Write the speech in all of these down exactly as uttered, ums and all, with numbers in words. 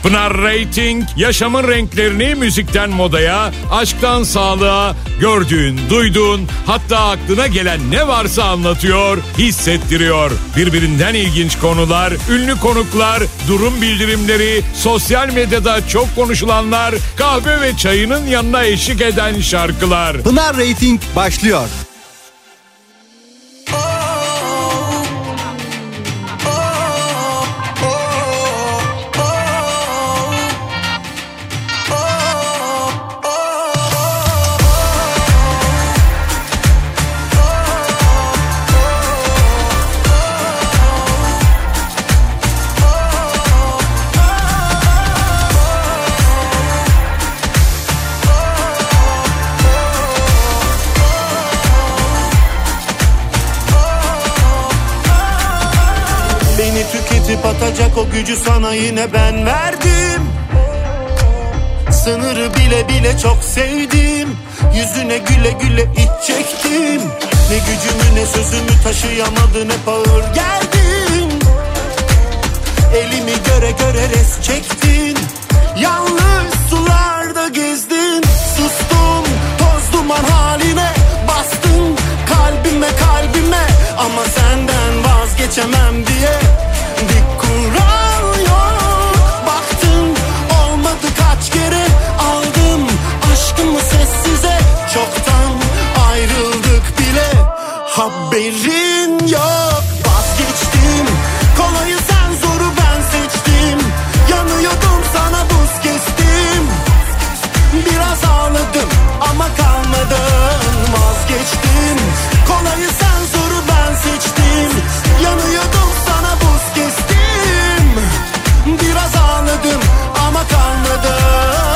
Pınar Rating, yaşamın renklerini müzikten modaya, aşktan sağlığa, gördüğün, duyduğun, hatta aklına gelen ne varsa anlatıyor, hissettiriyor. Birbirinden ilginç konular, ünlü konuklar, durum bildirimleri, sosyal medyada çok konuşulanlar, kahve ve çayının yanına eşlik eden şarkılar. Pınar Rating başlıyor. Atacak o gücü sana yine ben verdim. Sınırı bile bile çok sevdim. Yüzüne güle güle iç çektim. Ne gücümü ne sözümü taşıyamadın, hep ağır geldin. Elimi göre göre res çektin. Yalnız sularda gezdin. Sustum toz duman haline, bastın kalbime kalbime. Ama senden vazgeçemem diye bir kural yok. Baktın olmadı kaç kere, aldım aşkımı sessize. Çoktan ayrıldık bile, haberin yok. Vazgeçtim, kolayı sen zoru ben seçtim. Yanıyordum sana buz kestim. Biraz ağladım ama kalmadım. Vazgeçtim, kolayı sen zoru ben seçtim. Yanıyordum sana buz kestim. Biraz ağladım ama kalmadım.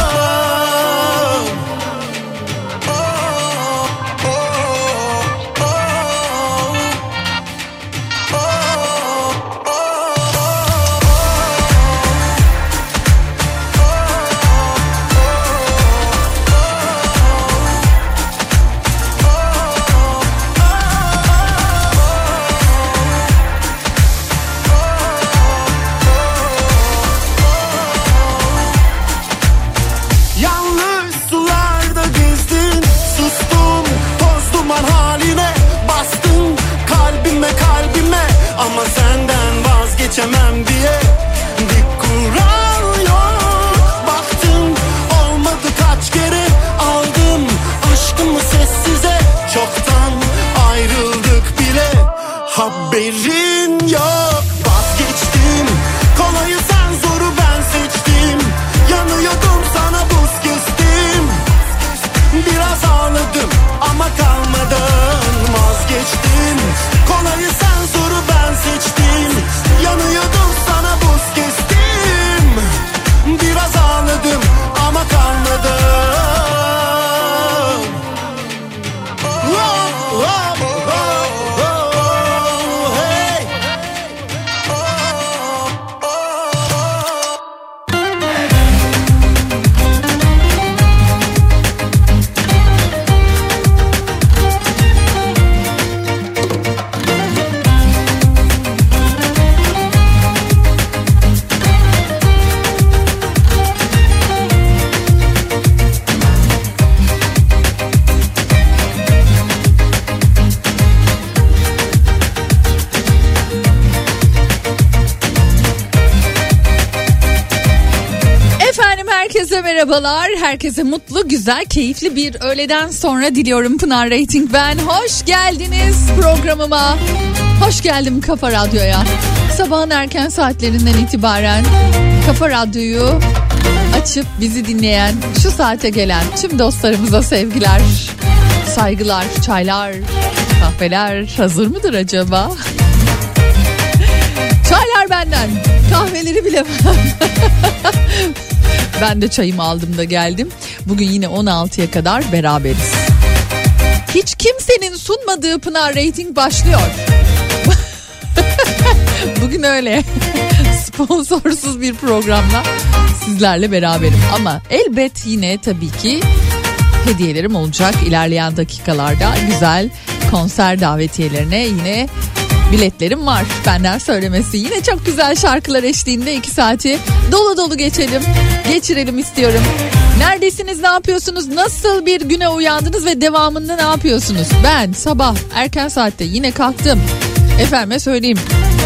Ama senden vazgeçemem diye bir kural yok. Baktım olmadı kaç kere, aldım aşkımı sessize. Çoktan ayrıldık bile, haberin yok. Vazgeçtim, kolayı sen zoru ben seçtim. Yanıyordum sana buz kestim. Biraz ağladım ama kalmadım. Vazgeçtim, kolayı sen zoru ben seçtim. Yanıyordum sana buz kestim. Biraz ağladım ama kalmadım. Oh, oh, oh, oh, oh, hey. Herkese merhabalar, herkese mutlu, güzel, keyifli bir öğleden sonra diliyorum. Pınar Rating ben, hoş geldiniz programıma, hoş geldim Kafa Radyo'ya. Sabahın erken saatlerinden itibaren Kafa Radyo'yu açıp bizi dinleyen, şu saate gelen tüm dostlarımıza sevgiler, saygılar, çaylar, kahveler hazır mıdır acaba? Çaylar benden, kahveleri bilemem. Ben de çayımı aldım da geldim. Bugün yine on altıya kadar beraberiz. Hiç kimsenin sunmadığı Pınar Rating başlıyor. Bugün öyle. Sponsorsuz bir programla sizlerle beraberim. Ama elbet yine tabii ki hediyelerim olacak. İlerleyen dakikalarda güzel konser davetiyelerine yine Biletlerim var, benden söylemesi. Yine çok güzel şarkılar eşliğinde iki saati dolu dolu geçelim, geçirelim istiyorum. Neredesiniz, ne yapıyorsunuz, nasıl bir güne uyandınız ve devamında ne yapıyorsunuz? Ben sabah erken saatte yine kalktım. Efendime söyleyeyim.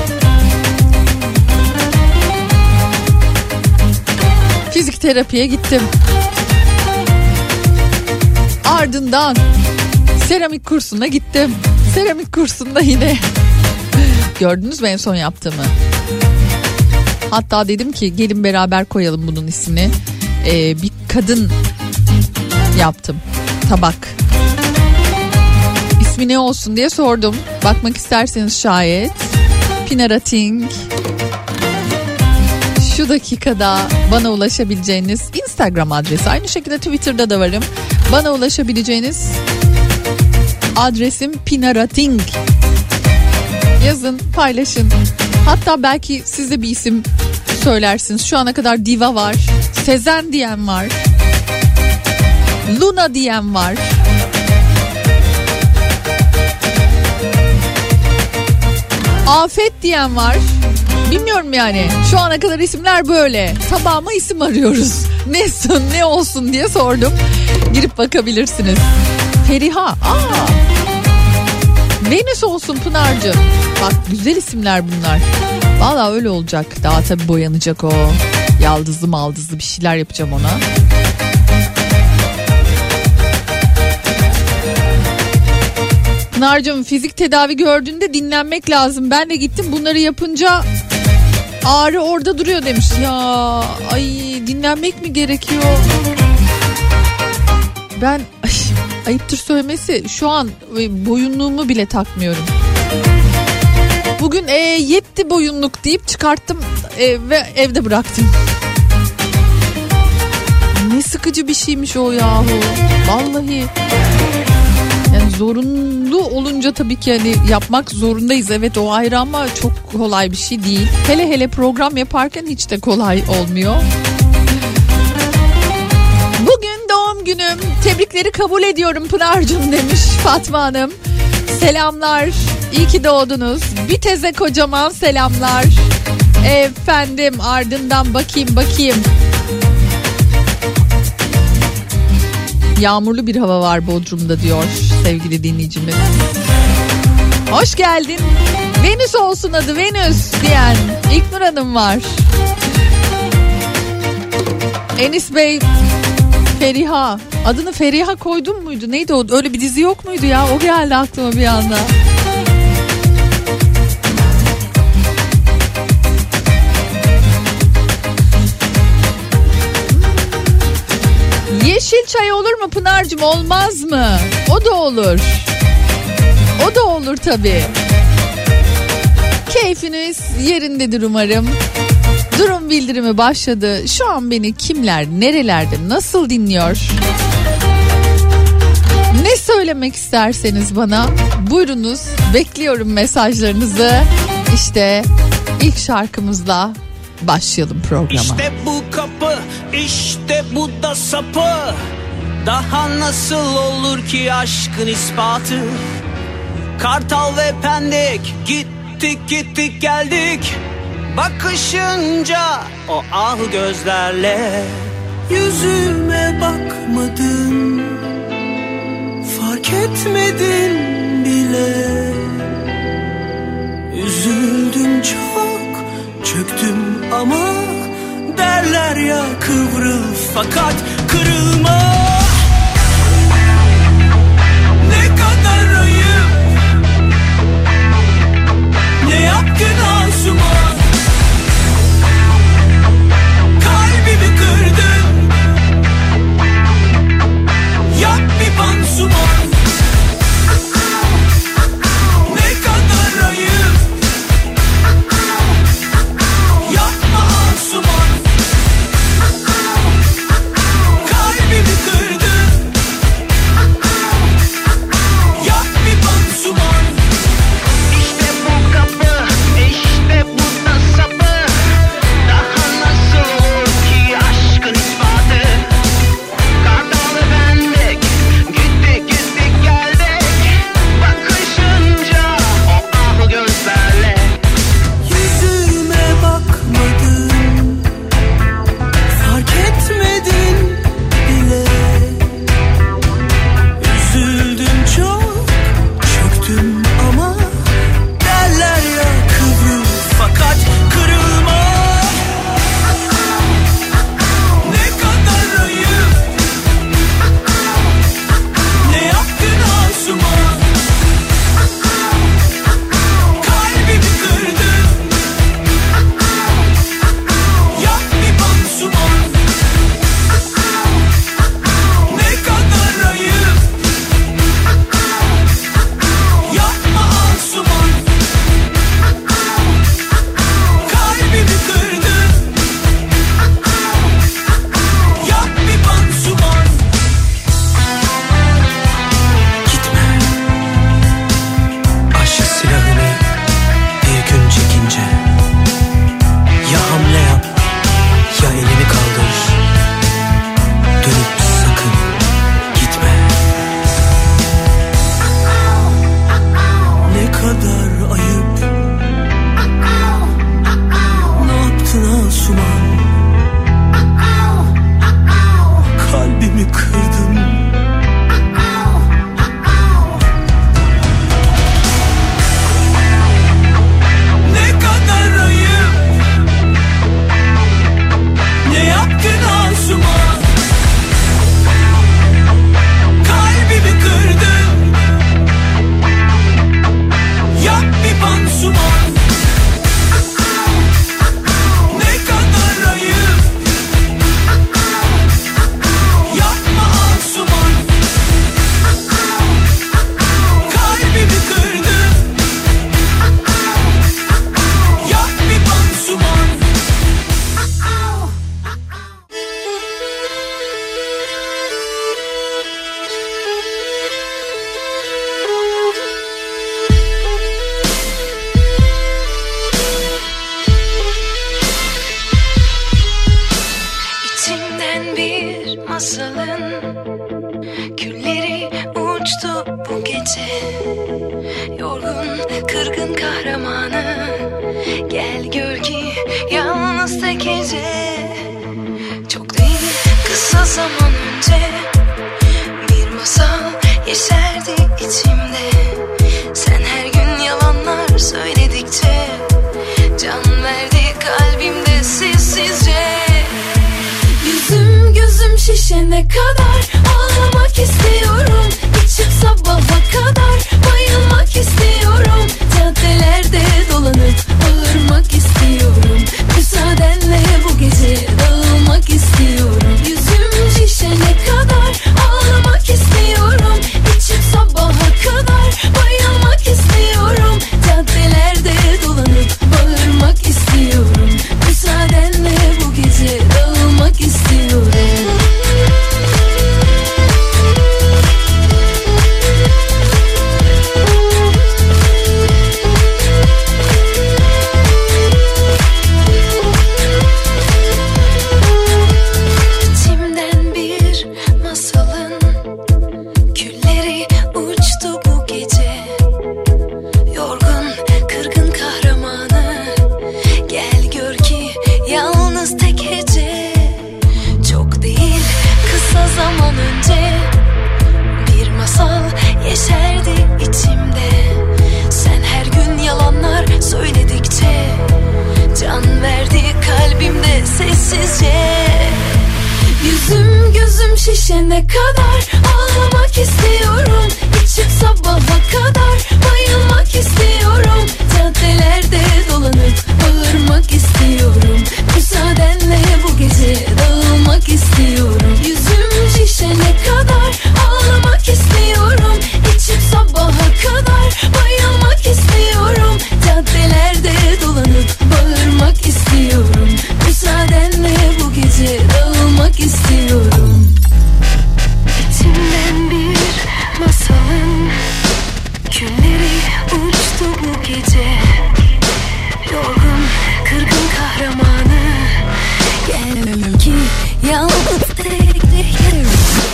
Fizik terapiye gittim. Ardından seramik kursuna gittim. Seramik kursunda yine gördünüz mü en son yaptığımı? Hatta dedim ki gelin beraber koyalım bunun ismini. Ee, bir kadın yaptım. Tabak. İsmi ne olsun diye sordum. Bakmak isterseniz şayet. Pinarating. Şu dakikada bana ulaşabileceğiniz Instagram adresi. Aynı şekilde Twitter'da da varım. Bana ulaşabileceğiniz adresim Pinarating. Yazın, paylaşın. Hatta belki siz de bir isim söylersiniz. Şu ana kadar Diva var. Sezen diyen var. Luna diyen var. Afet diyen var. Bilmiyorum yani. Şu ana kadar isimler böyle. Sabahıma isim arıyoruz. Ne olsun, ne olsun diye sordum. Girip bakabilirsiniz. Feriha. Aa. Venüs olsun Pınar'cığım. Bak güzel isimler bunlar. Vallahi öyle olacak. Daha tabii boyanacak o. Yaldızlı maldızlı bir şeyler yapacağım ona. Pınar'cığım fizik tedavi gördüğünde dinlenmek lazım. Ben de gittim, bunları yapınca ağrı orada duruyor demiş. Ya ay dinlenmek mi gerekiyor? Ben ay, ayıptır söylemesi şu an boyunluğumu bile takmıyorum. Bugün e, yetti boyunluk deyip çıkarttım e, ve evde bıraktım. Ne sıkıcı bir şeymiş o yahu. Vallahi. Yani zorunlu olunca tabii ki hani yapmak zorundayız. Evet o ayrı ama çok kolay bir şey değil. Hele hele program yaparken hiç de kolay olmuyor. Bugün doğum günüm. Tebrikleri kabul ediyorum Pınar'cığım demiş Fatma Hanım. Selamlar. İyi ki doğdunuz. Bir teze kocaman selamlar. Efendim ardından bakayım bakayım. Yağmurlu bir hava var Bodrum'da diyor sevgili dinleyicimiz. Hoş geldin. Venüs olsun adı, Venüs diyen İlknur Hanım var. Enis Bey, Feriha. Adını Feriha koydun muydu? Neydi o? Öyle bir dizi yok muydu ya? O geldi aklıma bir anda. Yeşil çay olur mu Pınar'cığım, olmaz mı? O da olur. O da olur tabii. Keyfiniz yerindedir umarım. Durum bildirimi başladı. Şu an beni kimler, nerelerde, nasıl dinliyor? Ne söylemek isterseniz bana buyurunuz. Bekliyorum mesajlarınızı. İşte ilk şarkımızla başlayalım programa. İşte bu kapı, işte bu da sapı. Daha nasıl olur ki aşkın ispatı? Kartal ve Pendik, gittik gittik geldik. Bakışınca o ah gözlerle yüzüme bakmadın, fark etmedin bile. Üzüldüm çok, çöktüm ama derler ya kıvrıl fakat kırılma. Ne kadar ayıp, ne yaptın Asuman? Kalbimi kırdın, yap bir pansuman. Ne kadar ayıp, yapma Asuman. Kalbimi kırdın, yap bir pansuman. İşte bu kapı, işte İçimden bir masalın külleri uçtu bu gece. Yorgun, kırgın kahramanı gel gör ki yalnız tek gece. Çok değil kısa zaman önce bir masal yeşerdi içimde. Sen her gün yalanlar söyledikçe can verdi kalbimde sessizce. Yüzüm gözüm şişene kadar ağlamak istiyorum. İçim sabaha kadar bayılmak istiyorum. Caddelerde dolanıp bağırmak istiyorum. Müsaadenle bu gece dağılmak istiyorum. Yüzüm şişene kadar ağlamak istiyorum. İçim sabaha kadar bayılmak istiyorum. Caddelerde dolanıp bağırmak istiyorum. Müsaadenle bu gece dağılmak istiyorum. İçimden bir masalın külleri uçtu bu gece. Yorgun, kırgın kahramanı gel gör ki yalnız tek hece. Çok değil kısa zaman önce bir masal yeşerdi içimde. Sen her gün yalanlar söyledikçe can verdi kalbimde sessizce. Yüzüm gözüm şişene kadar ağlamak istiyorum. İçim sabaha kadar bayılmak istiyorum. Caddelerde dolanıp bağırmak istiyorum. Müsaadenle bu gece dağılmak istiyorum. Yüzüm şişene kadar ağlamak istiyorum. İçim sabaha kadar bayılmak istiyorum. Caddelerde dolanıp bağırmak istiyorum. Müsaadenle bu gece dağılmak istiyorum. İçimden bir masalın külleri uçtu bu gece. Yorgun, kırgın kahramanı gel ki yalnız tek tek.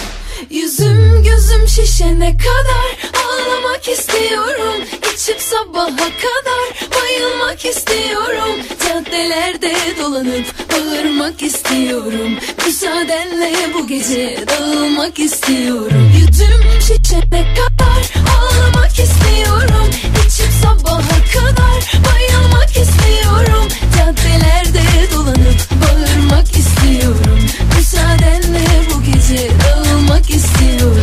Yüzüm gözüm şişene kadar ağlamak istiyorum. İçim sabaha kadar bayılmak istiyorum. Caddelerde dolanıp bağırmak istiyorum. Müsaadenle bu gece dağılmak istiyorum. Yüzüm şişene kadar ağlamak istiyorum. İçim sabaha kadar bayılmak istiyorum. Caddelerde dolanıp bağırmak istiyorum. Müsaadenle bu gece dağılmak istiyorum.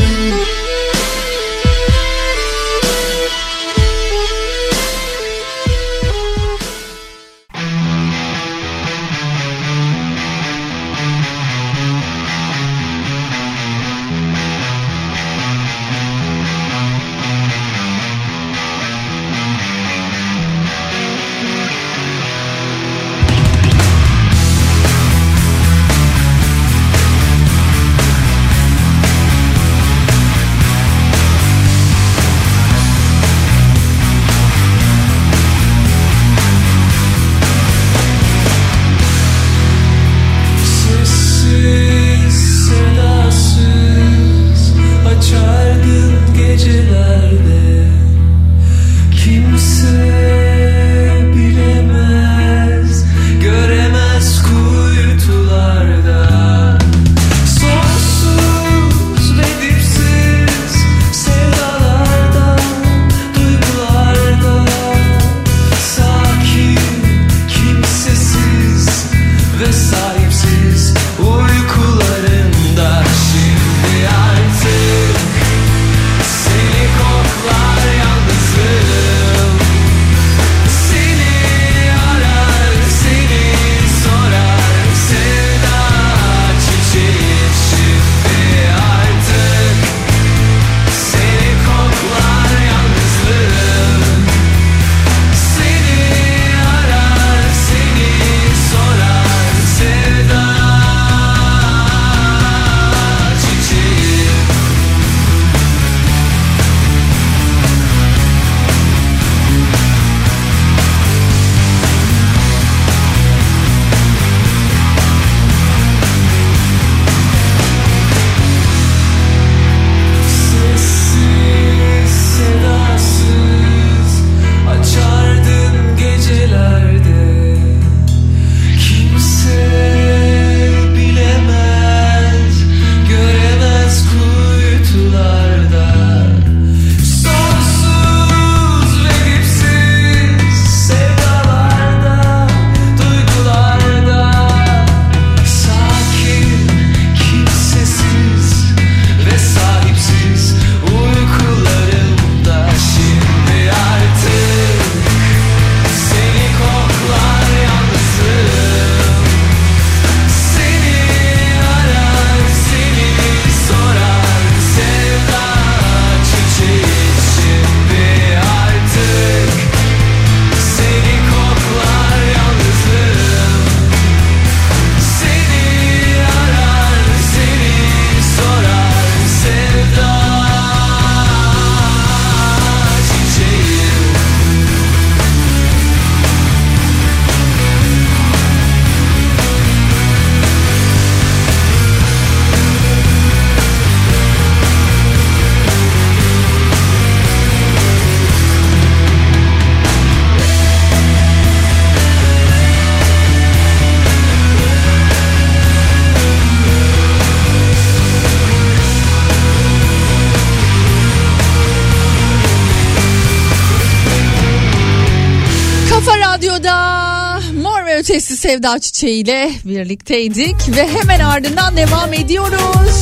Ötesi Sevda Çiçeği ile birlikteydik ve hemen ardından devam ediyoruz.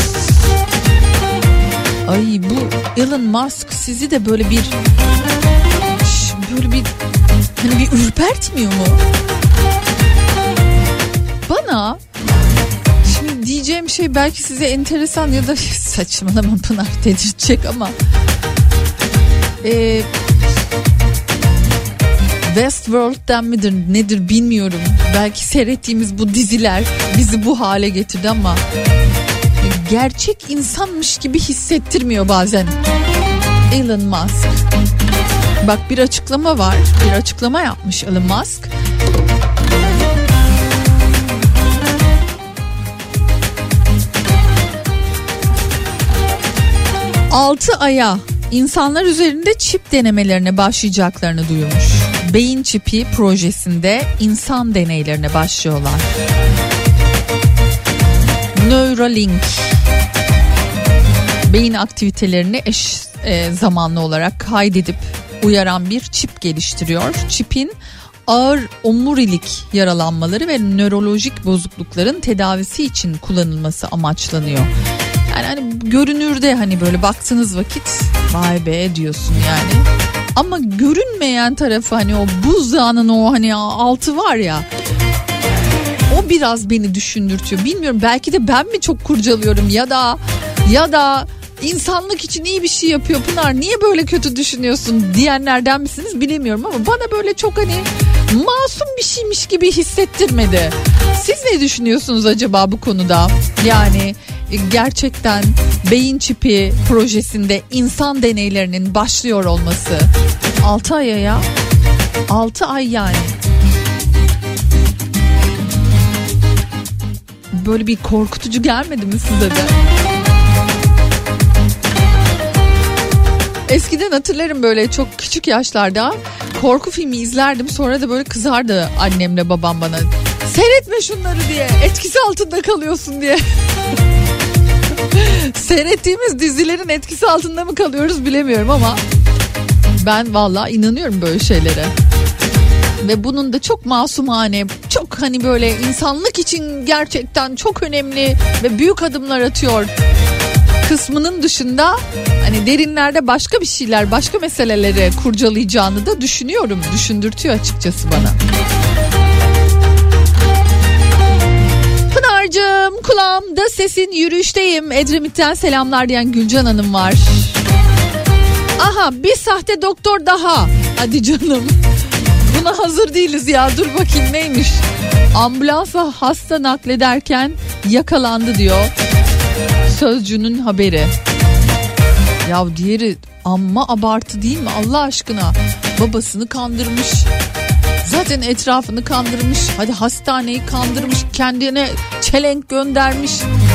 Ay bu Elon Musk sizi de böyle bir böyle bir hani bir ürpertmiyor mu? Bana şimdi diyeceğim şey belki size enteresan ya da saçmalama Pınar dedirtecek ama e, Westworld'den midir nedir bilmiyorum. Belki seyrettiğimiz bu diziler bizi bu hale getirdi ama gerçek insanmış gibi hissettirmiyor bazen Elon Musk. Bak bir açıklama var. Bir açıklama yapmış Elon Musk. altı aya insanlar üzerinde çip denemelerine başlayacaklarını duyurmuş. Beyin çipi projesinde insan deneylerine başlıyorlar. Neuralink beyin aktivitelerini eş e, zamanlı olarak kaydedip uyaran bir çip geliştiriyor. Çipin ağır omurilik yaralanmaları ve nörolojik bozuklukların tedavisi için kullanılması amaçlanıyor. Yani hani görünürde hani böyle baktığınız vakit vay be diyorsun yani. Ama görünmeyen tarafı hani o buzdağının o hani altı var ya. O biraz beni düşündürtüyor. Bilmiyorum belki de ben mi çok kurcalıyorum ya da ya da insanlık için iyi bir şey yapıyor Pınar niye böyle kötü düşünüyorsun diyenlerden misiniz bilemiyorum ama bana böyle çok hani masum bir şeymiş gibi hissettirmedi. Siz ne düşünüyorsunuz acaba bu konuda? Yani gerçekten beyin çipi projesinde insan deneylerinin başlıyor olması. altı aya ya. altı ay yani. Böyle bir korkutucu gelmedi mi size de? Eskiden hatırlarım böyle çok küçük yaşlarda korku filmi izlerdim. Sonra da böyle kızardı annemle babam bana. Seyretme şunları diye. Etkisi altında kalıyorsun diye. Seyrettiğimiz dizilerin etkisi altında mı kalıyoruz bilemiyorum ama ben vallahi inanıyorum böyle şeylere. Ve bunun da çok masumane, çok hani böyle insanlık için gerçekten çok önemli ve büyük adımlar atıyor kısmının dışında hani derinlerde başka bir şeyler, başka meseleleri kurcalayacağını da düşünüyorum. Düşündürtüyor açıkçası bana. Pınar'cığım kulağımda sesin yürüyüşteyim. Edremit'ten selamlar diyen Gülcan Hanım var. Aha bir sahte doktor daha. Hadi canım. Buna hazır değiliz ya. Dur bakayım neymiş. Ambulansla hasta naklederken yakalandı diyor. Sözcünün haberi. Ya diğeri amma abartı değil mi Allah aşkına? Babasını kandırmış. Zaten etrafını kandırmış. Hadi hastaneyi kandırmış. Kendine çelenk göndermiş.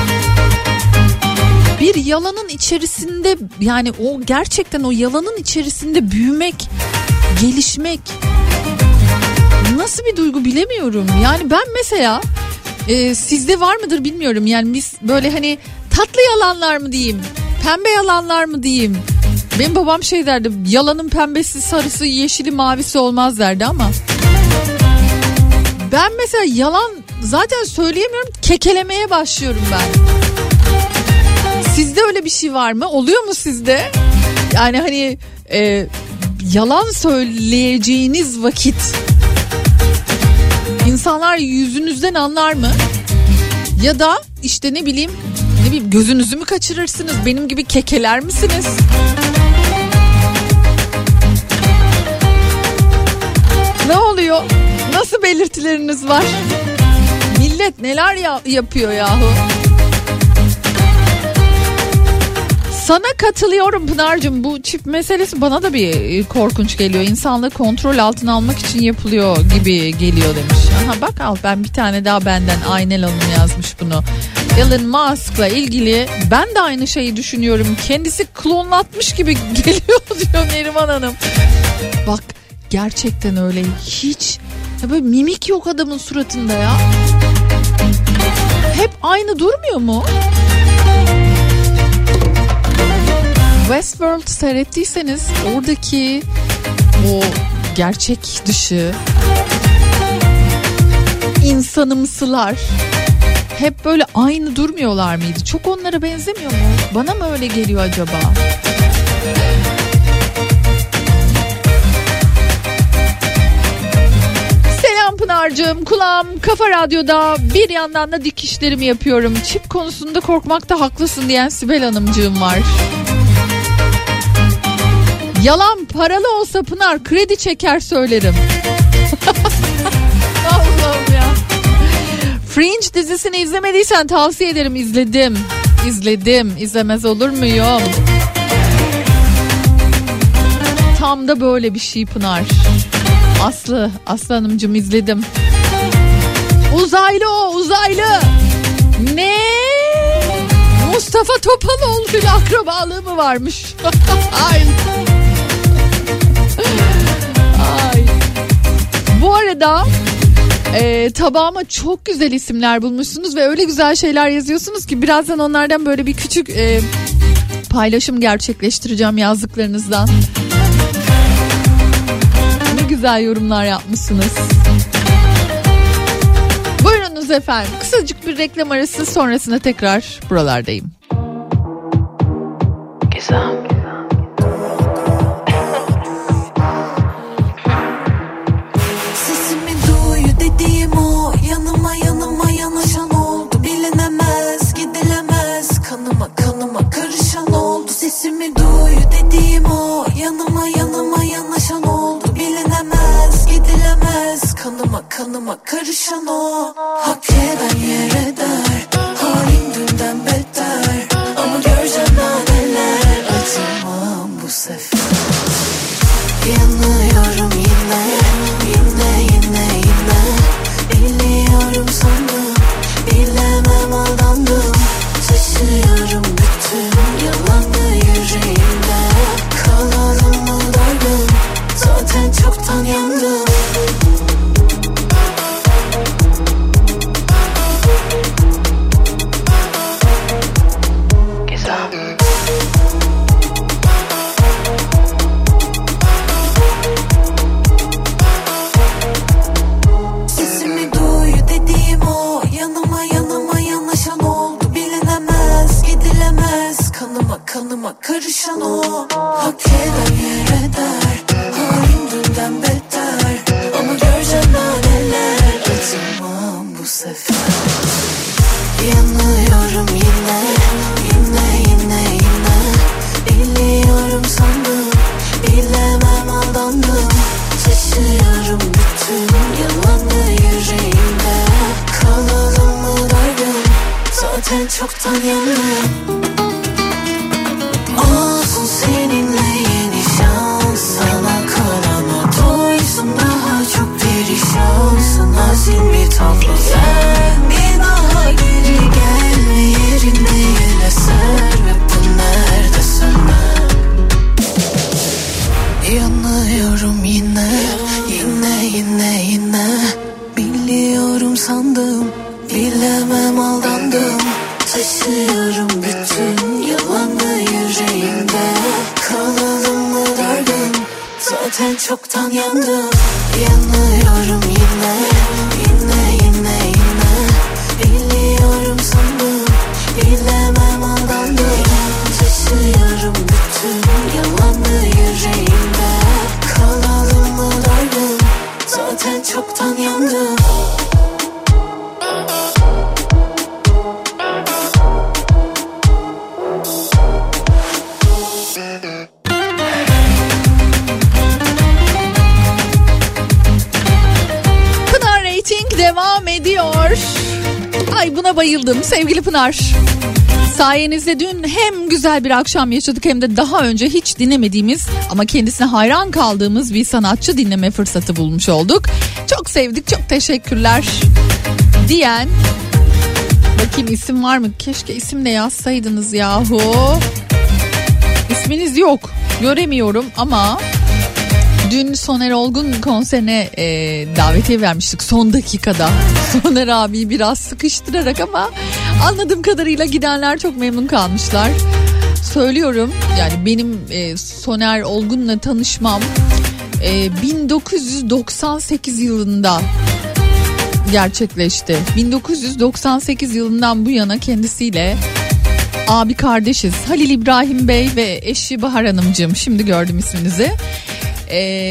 Bir yalanın içerisinde yani o gerçekten o yalanın içerisinde büyümek, gelişmek nasıl bir duygu bilemiyorum. Yani ben mesela e, sizde var mıdır bilmiyorum. Yani biz böyle hani tatlı yalanlar mı diyeyim, pembe yalanlar mı diyeyim. Benim babam şey derdi, yalanın pembesi, sarısı, yeşili, mavisi olmaz derdi ama ben mesela yalan zaten söyleyemiyorum, kekelemeye başlıyorum ben. Sizde öyle bir şey var mı? Oluyor mu sizde? Yani hani e, yalan söyleyeceğiniz vakit insanlar yüzünüzden anlar mı? Ya da işte ne bileyim, ne bileyim gözünüzü mü kaçırırsınız? Benim gibi kekeler misiniz? Ne oluyor? Nasıl belirtileriniz var? Millet neler ya- yapıyor yahu? Sana katılıyorum Pınar'cığım, bu çip meselesi bana da bir korkunç geliyor. İnsanlığı kontrol altına almak için yapılıyor gibi geliyor demiş. Aha bak al, ben bir tane daha benden Aynel Hanım yazmış bunu. Elon Musk'la ilgili ben de aynı şeyi düşünüyorum. Kendisi klonlatmış gibi geliyor diyor Neriman Hanım. Bak gerçekten öyle, hiç ya böyle mimik yok adamın suratında ya. Hep aynı durmuyor mu? Westworld seyrettiyseniz oradaki o gerçek dışı insanımsılar hep böyle aynı durmuyorlar mıydı? Çok onlara benzemiyor mu? Bana mı öyle geliyor acaba? Selam Pınar'cığım, kulağım Kafa Radyo'da, bir yandan da dikişlerimi yapıyorum. Çip konusunda korkmakta haklısın diyen Sibel Hanımcığım var. Yalan paralı olsa Pınar kredi çeker söylerim. Allah'ım ya. Fringe dizisini izlemediysen tavsiye ederim. İzledim. İzledim. İzlemez olur muyum? Tam da böyle bir şey Pınar. Aslı, Aslı Hanımcığım izledim. Uzaylı o, uzaylı. Ne? Mustafa Topaloğlu'yla akrabalığı mı varmış? Ay. Ay. Bu arada e, tabağıma çok güzel isimler bulmuşsunuz ve öyle güzel şeyler yazıyorsunuz ki birazdan onlardan böyle bir küçük e, paylaşım gerçekleştireceğim yazdıklarınızdan. Ne güzel yorumlar yapmışsınız. Buyurunuz efendim. Kısacık bir reklam arası, sonrasında tekrar buralardayım. Güzel. Sesimi duy dediğim o, yanıma yanıma yanaşan oldu. Bilinemez, gidilemez, kanıma kanıma karışan oldu. Sesimi duy dediğim o, yanıma yanıma yanaşan oldu. Bilinemez, gidilemez, kanıma kanıma karışan o. Hak eden yer eder, halim dünden beter. Ama göreceğim daha neler, acımam bu sefer. Yanıyorum yine, yine yine yine. Biliyorum sandım, bilemem aldandım. Şaşıyorum bütün yalanlı yüreğimde. Kalalım mı dargın, zaten çoktan yandım. Sesimi duy dediğim o, yanıma yanıma yanaşan oldu. Bilinemez, gidilemez, kanıma kanıma karışan o. Hak eden yer eder, halim dünden beter. Ama göreceğim daha neler, acımam bu sefer. Yanıyorum yine, yine yine yine. Biliyorum sandım, bilemem aldandım. Şaşıyorum bütün yalanlı yüreğimde. Kalalım mı dargın, zaten çoktan yandım. Olsun seninle yeni şans, sana kalana doysun daha çok perişansın. Hazin bir tablo, sen bir daha geri gelme, yerinde yine ser ve bu nerede sönmem. Yanıyorum yine, yine yine yine. Biliyorum sandım, bilemem aldandım. Taşıyorum bütün yalanlı yüreğimde. Kalalım mı dargın, zaten çoktan yandım. Yanıyorum yine, yine yine yine. Biliyorum sandım, bilemem aldandım. Taşıyorum bütün yalanlı yüreğimde. Kalalım mı dargın, zaten çoktan yandım. Pınar Rating devam ediyor. Ay buna bayıldım sevgili Pınar. Sayenizde dün hem güzel bir akşam yaşadık hem de daha önce hiç dinlemediğimiz ama kendisine hayran kaldığımız bir sanatçı dinleme fırsatı bulmuş olduk. Çok sevdik, çok teşekkürler diyen. Bakayım isim var mı? Keşke isim de yazsaydınız yahu. İsminiz yok, göremiyorum ama dün Soner Olgun konserine e, davetiye vermiştik son dakikada. Soner abiyi biraz sıkıştırarak ama anladığım kadarıyla gidenler çok memnun kalmışlar. Söylüyorum yani benim e, Soner Olgun'la tanışmam e, bin dokuz yüz doksan sekiz yılında gerçekleşti. bin dokuz yüz doksan sekiz yılından bu yana kendisiyle abi kardeşiz. Halil İbrahim Bey ve eşi Bahar Hanımcığım, şimdi gördüm isminizi. Ee,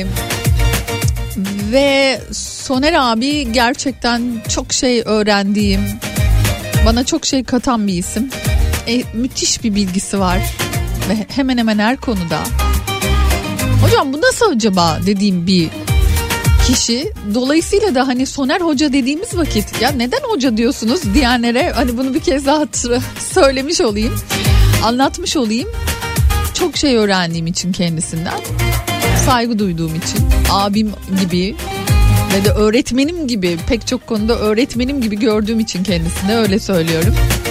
ve Soner abi gerçekten çok şey öğrendiğim, bana çok şey katan bir isim. E, müthiş bir bilgisi var ve hemen hemen her konuda. Hocam bu nasıl acaba dediğim bir kişi. Dolayısıyla da hani Soner Hoca dediğimiz vakit, ya neden hoca diyorsunuz diyenlere hani bunu bir kez daha söylemiş olayım, anlatmış olayım. Çok şey öğrendiğim için kendisinden, saygı duyduğum için, abim gibi ve de öğretmenim gibi, pek çok konuda öğretmenim gibi gördüğüm için kendisine öyle söylüyorum.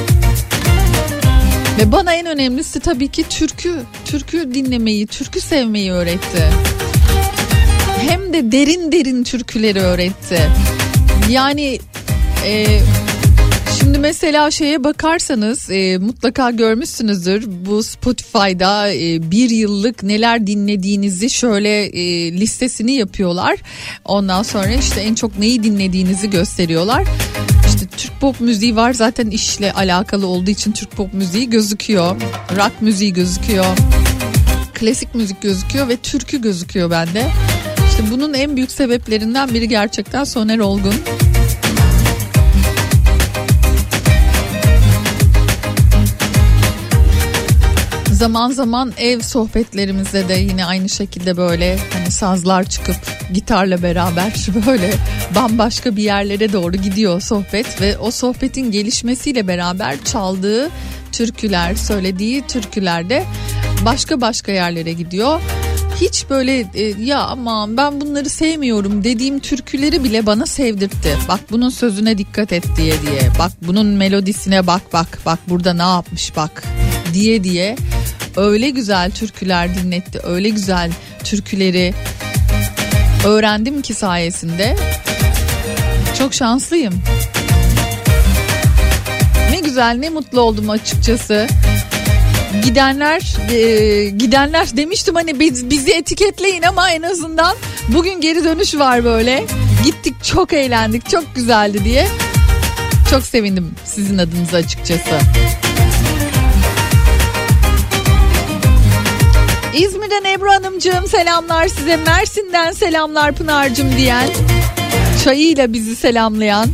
Ve bana en önemlisi tabii ki türkü, türkü dinlemeyi, türkü sevmeyi öğretti. Hem de derin derin türküleri öğretti. Yani e, şimdi mesela şeye bakarsanız e, mutlaka görmüşsünüzdür. Bu Spotify'da e, bir yıllık neler dinlediğinizi şöyle e, listesini yapıyorlar. Ondan sonra işte en çok neyi dinlediğinizi gösteriyorlar. İşte Türk pop müziği var, zaten işle alakalı olduğu için Türk pop müziği gözüküyor. Rock müziği gözüküyor. Klasik müzik gözüküyor ve türkü gözüküyor bende. İşte bunun en büyük sebeplerinden biri gerçekten Soner Olgun. Zaman zaman ev sohbetlerimizde de yine aynı şekilde böyle hani sazlar çıkıp gitarla beraber böyle bambaşka bir yerlere doğru gidiyor sohbet ve o sohbetin gelişmesiyle beraber çaldığı türküler, söylediği türküler de başka başka yerlere gidiyor. Hiç böyle e, ya aman ben bunları sevmiyorum dediğim türküleri bile bana sevdirtti. Bak bunun sözüne dikkat et diye diye. Bak bunun melodisine bak bak bak burada ne yapmış bak diye diye. Öyle güzel türküler dinletti. Öyle güzel türküleri öğrendim ki sayesinde. Çok şanslıyım. Ne güzel, ne mutlu oldum açıkçası. Gidenler e, gidenler demiştim hani biz, bizi etiketleyin ama en azından bugün geri dönüş var böyle. Gittik, çok eğlendik, çok güzeldi diye. Çok sevindim sizin adınıza açıkçası. İzmir'den Ebru Hanımcığım selamlar size. Mersin'den selamlar Pınar'cığım diyen, çayıyla bizi selamlayan.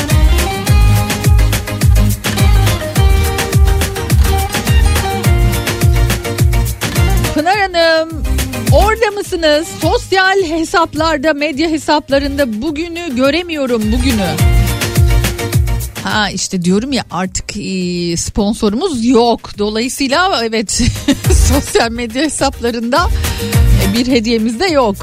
Pınar Hanım, orada mısınız? Sosyal hesaplarda, medya hesaplarında bugünü göremiyorum, bugünü. Ha işte diyorum ya, artık sponsorumuz yok. Dolayısıyla evet sosyal medya hesaplarında bir hediyemiz de yok.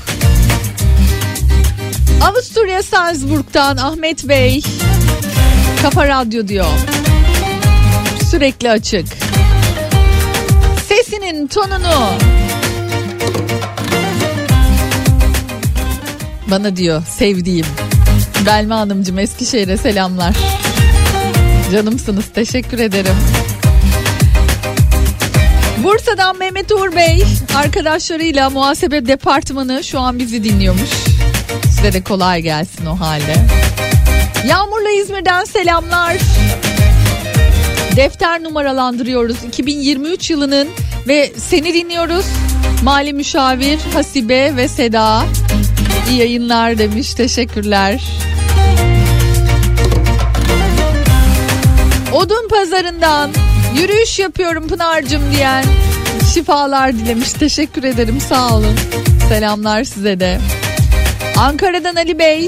Avusturya Salzburg'dan Ahmet Bey, Kafa Radyo diyor. Sürekli açık. Sesinin tonunu bana diyor sevdiğim. Belma Hanımcığım Eskişehir'e selamlar. Canımsınız, teşekkür ederim. Bursa'dan Mehmet Uğur Bey arkadaşlarıyla muhasebe departmanı şu an bizi dinliyormuş. Size de kolay gelsin o halde. Yağmur'la İzmir'den selamlar. Defter numaralandırıyoruz iki bin yirmi üç yılının ve seni dinliyoruz. Mali müşavir Hasibe ve Seda. İyi yayınlar demiş, teşekkürler. Odun pazarından yürüyüş yapıyorum Pınar'cığım diyen, şifalar dilemiş, teşekkür ederim, sağ olun. Selamlar size de. Ankara'dan Ali Bey.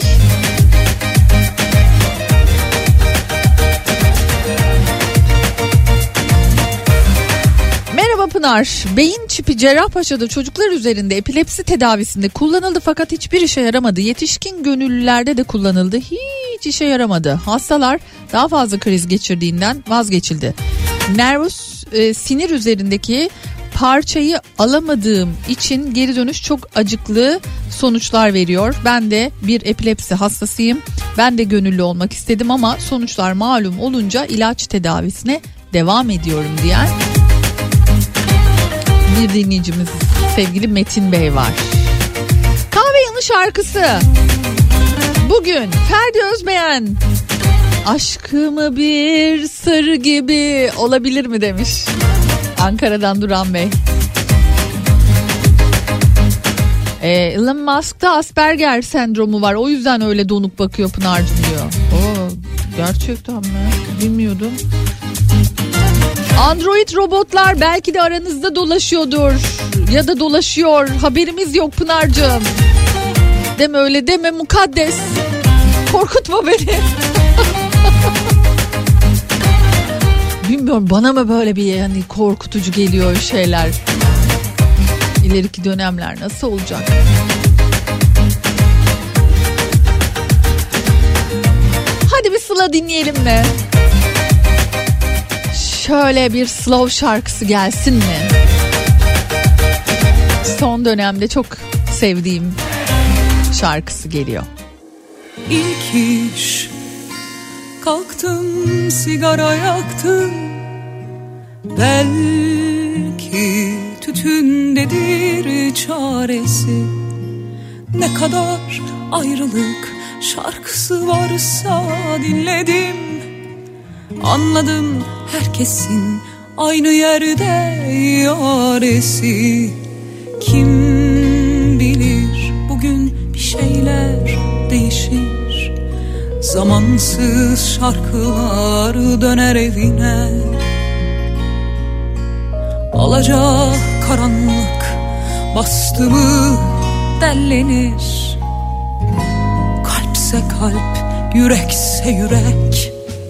Merhaba Pınar. Beyin çipi Cerrahpaşa'da çocuklar üzerinde epilepsi tedavisinde kullanıldı fakat hiçbir işe yaramadı. Yetişkin gönüllülerde de kullanıldı. Hiç işe yaramadı. Hastalar daha fazla kriz geçirdiğinden vazgeçildi. Nervus e, sinir üzerindeki parçayı alamadığım için geri dönüş çok acıklı sonuçlar veriyor. Ben de bir epilepsi hastasıyım. Ben de gönüllü olmak istedim ama sonuçlar malum olunca ilaç tedavisine devam ediyorum diyen bir dinleyicimiz sevgili Metin Bey var. Kahve Yanı şarkısı Bugün Ferdi Özbeğen aşkımı bir sır gibi olabilir mi demiş. Ankara'dan Duran Bey. Ee, Elon Musk'ta Asperger sendromu var. O yüzden öyle donuk bakıyor Pınar'cığım diyor. Oo, gerçekten mi? Bilmiyordum. Android robotlar belki de aranızda dolaşıyordur. Ya da dolaşıyor. Haberimiz yok Pınar'cığım. Deme öyle deme mukaddes. Korkutma beni. Bilmiyorum, bana mı böyle bir yani korkutucu geliyor şeyler. İleriki dönemler nasıl olacak? Hadi bir Sıla dinleyelim mi? Şöyle bir slow şarkısı gelsin mi? Son dönemde çok sevdiğim şarkısı geliyor. İlk iş kalktım, sigara yaktım. Belki tütündedir çaresi. Ne kadar ayrılık şarkısı varsa dinledim. Anladım herkesin aynı yerde yaresi. Kim bilir bugün bir şeyler değişir. Zamansız şarkılar döner evine. Alacak karanlık bastı mı dellenir. Kalpse kalp, yürekse yürek.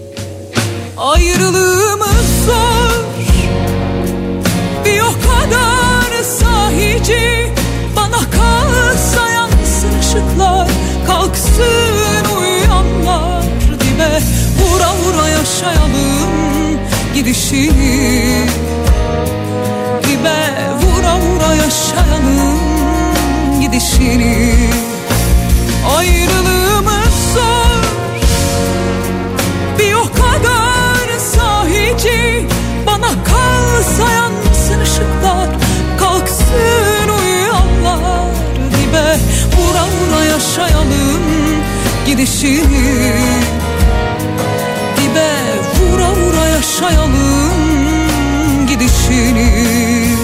Ayrılığımız zor, bir o kadar sahici. Bana kalsa yansın ışıklar, kalksın uyuyanlar dibe. Vura vura yaşayalım gidişini. Dibe vura vura yaşayalım gidişini. Ayrılığımız zor, bir o kadar sahici. Bana kalsa yansın ışıklar, kalksın uyuyanlar dibe. Vura vura yaşayalım gidişini. Dibe vura vura yaşayalım gidişini.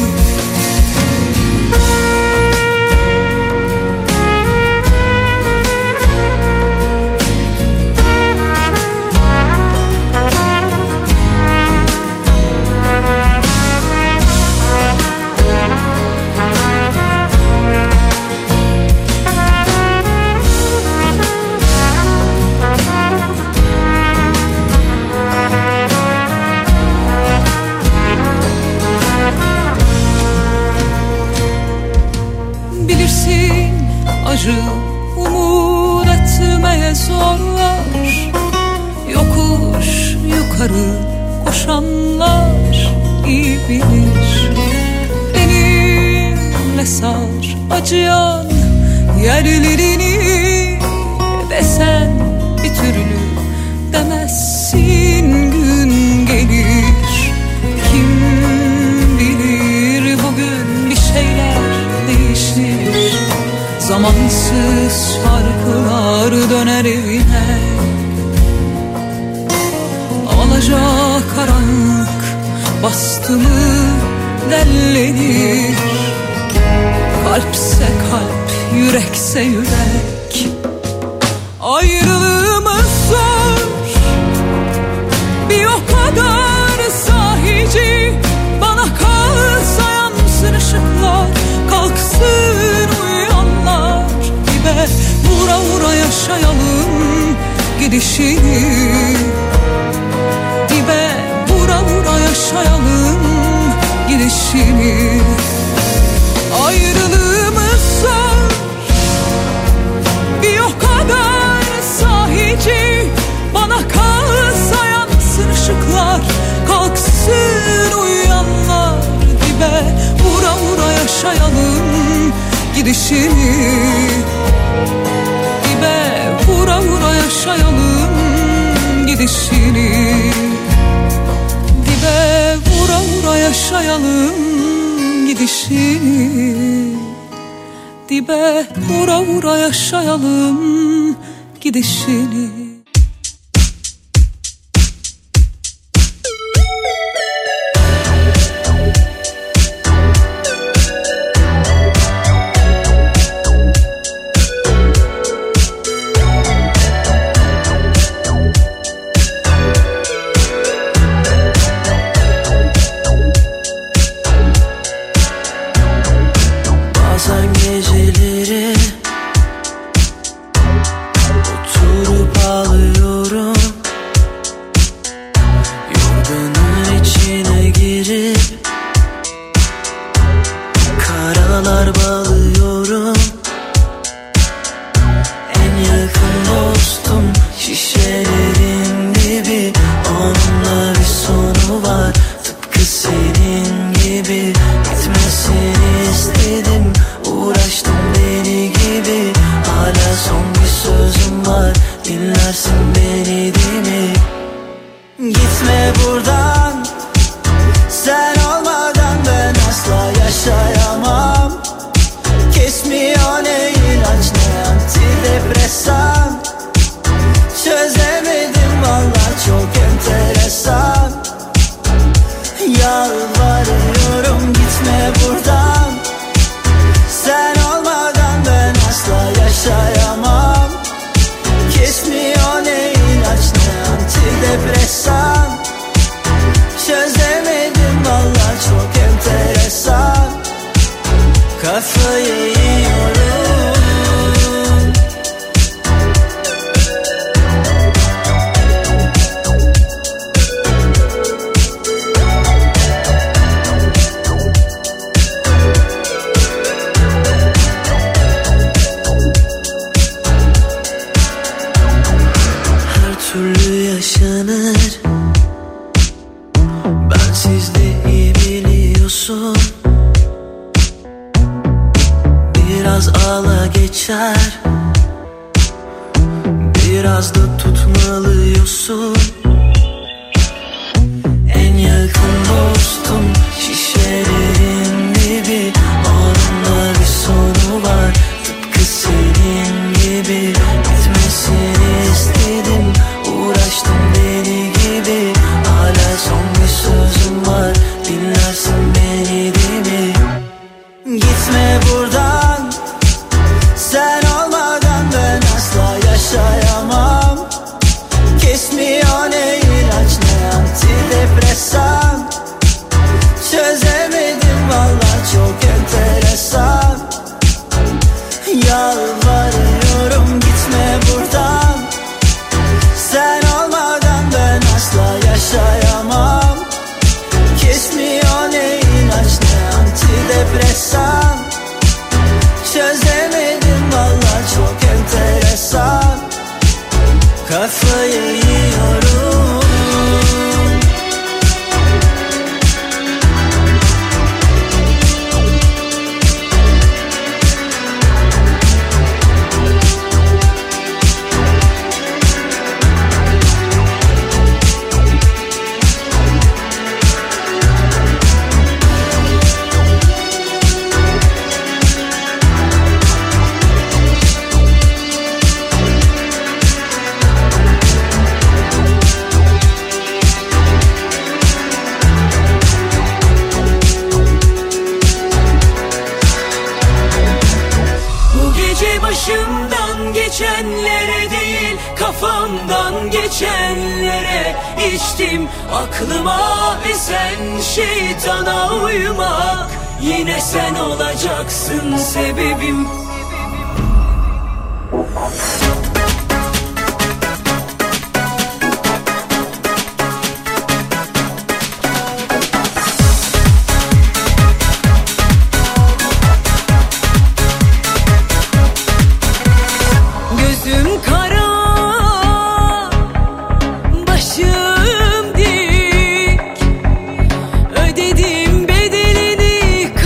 Acı umut etmeye zorlar. Yokuş yukarı koşanlar iyi bilir. Benimle sar acıyan yerlerini. Desen bir türlü demezsin gün gelir. Kim bilir bugün bir şeyler değişir. Zamansız şarkılar döner evine. Alacak karanlık bastı mı dellenir. Kalpse kalp, yürekse yürek. Ayrılığımız zor, bir o kadar sahici. Bana kalsa yansın ışıklar, kalksın uyuyanlar dibe. Vura vura yaşayalım gidişini. Dibe vura vura yaşayalım gidişini. Ayrılığımız zor, bir o kadar sahici. Bana kalsa yansın ışıklar, kalksın uyuyanlar dibe. Vura vura yaşayalım gidişini. Dibe vura vura yaşayalım gidişini. Dibe vura vura yaşayalım gidişini. Dibe vura vura yaşayalım gidişini.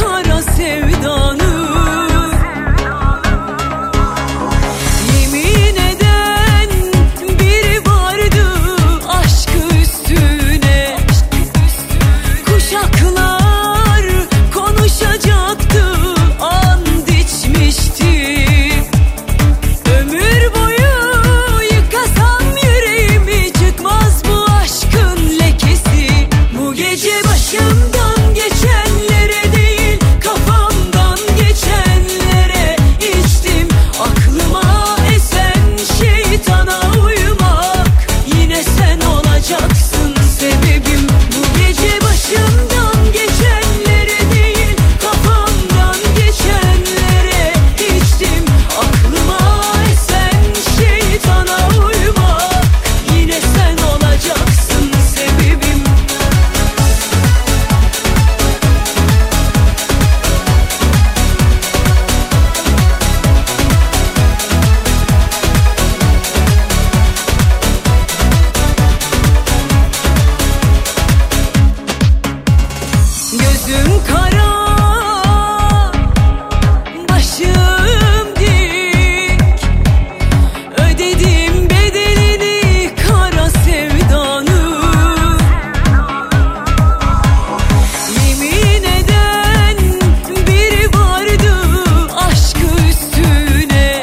Yemin kara, başım dik, ödedim bedelini kara sevdanın. Yemin eden biri vardı aşkı üstüne,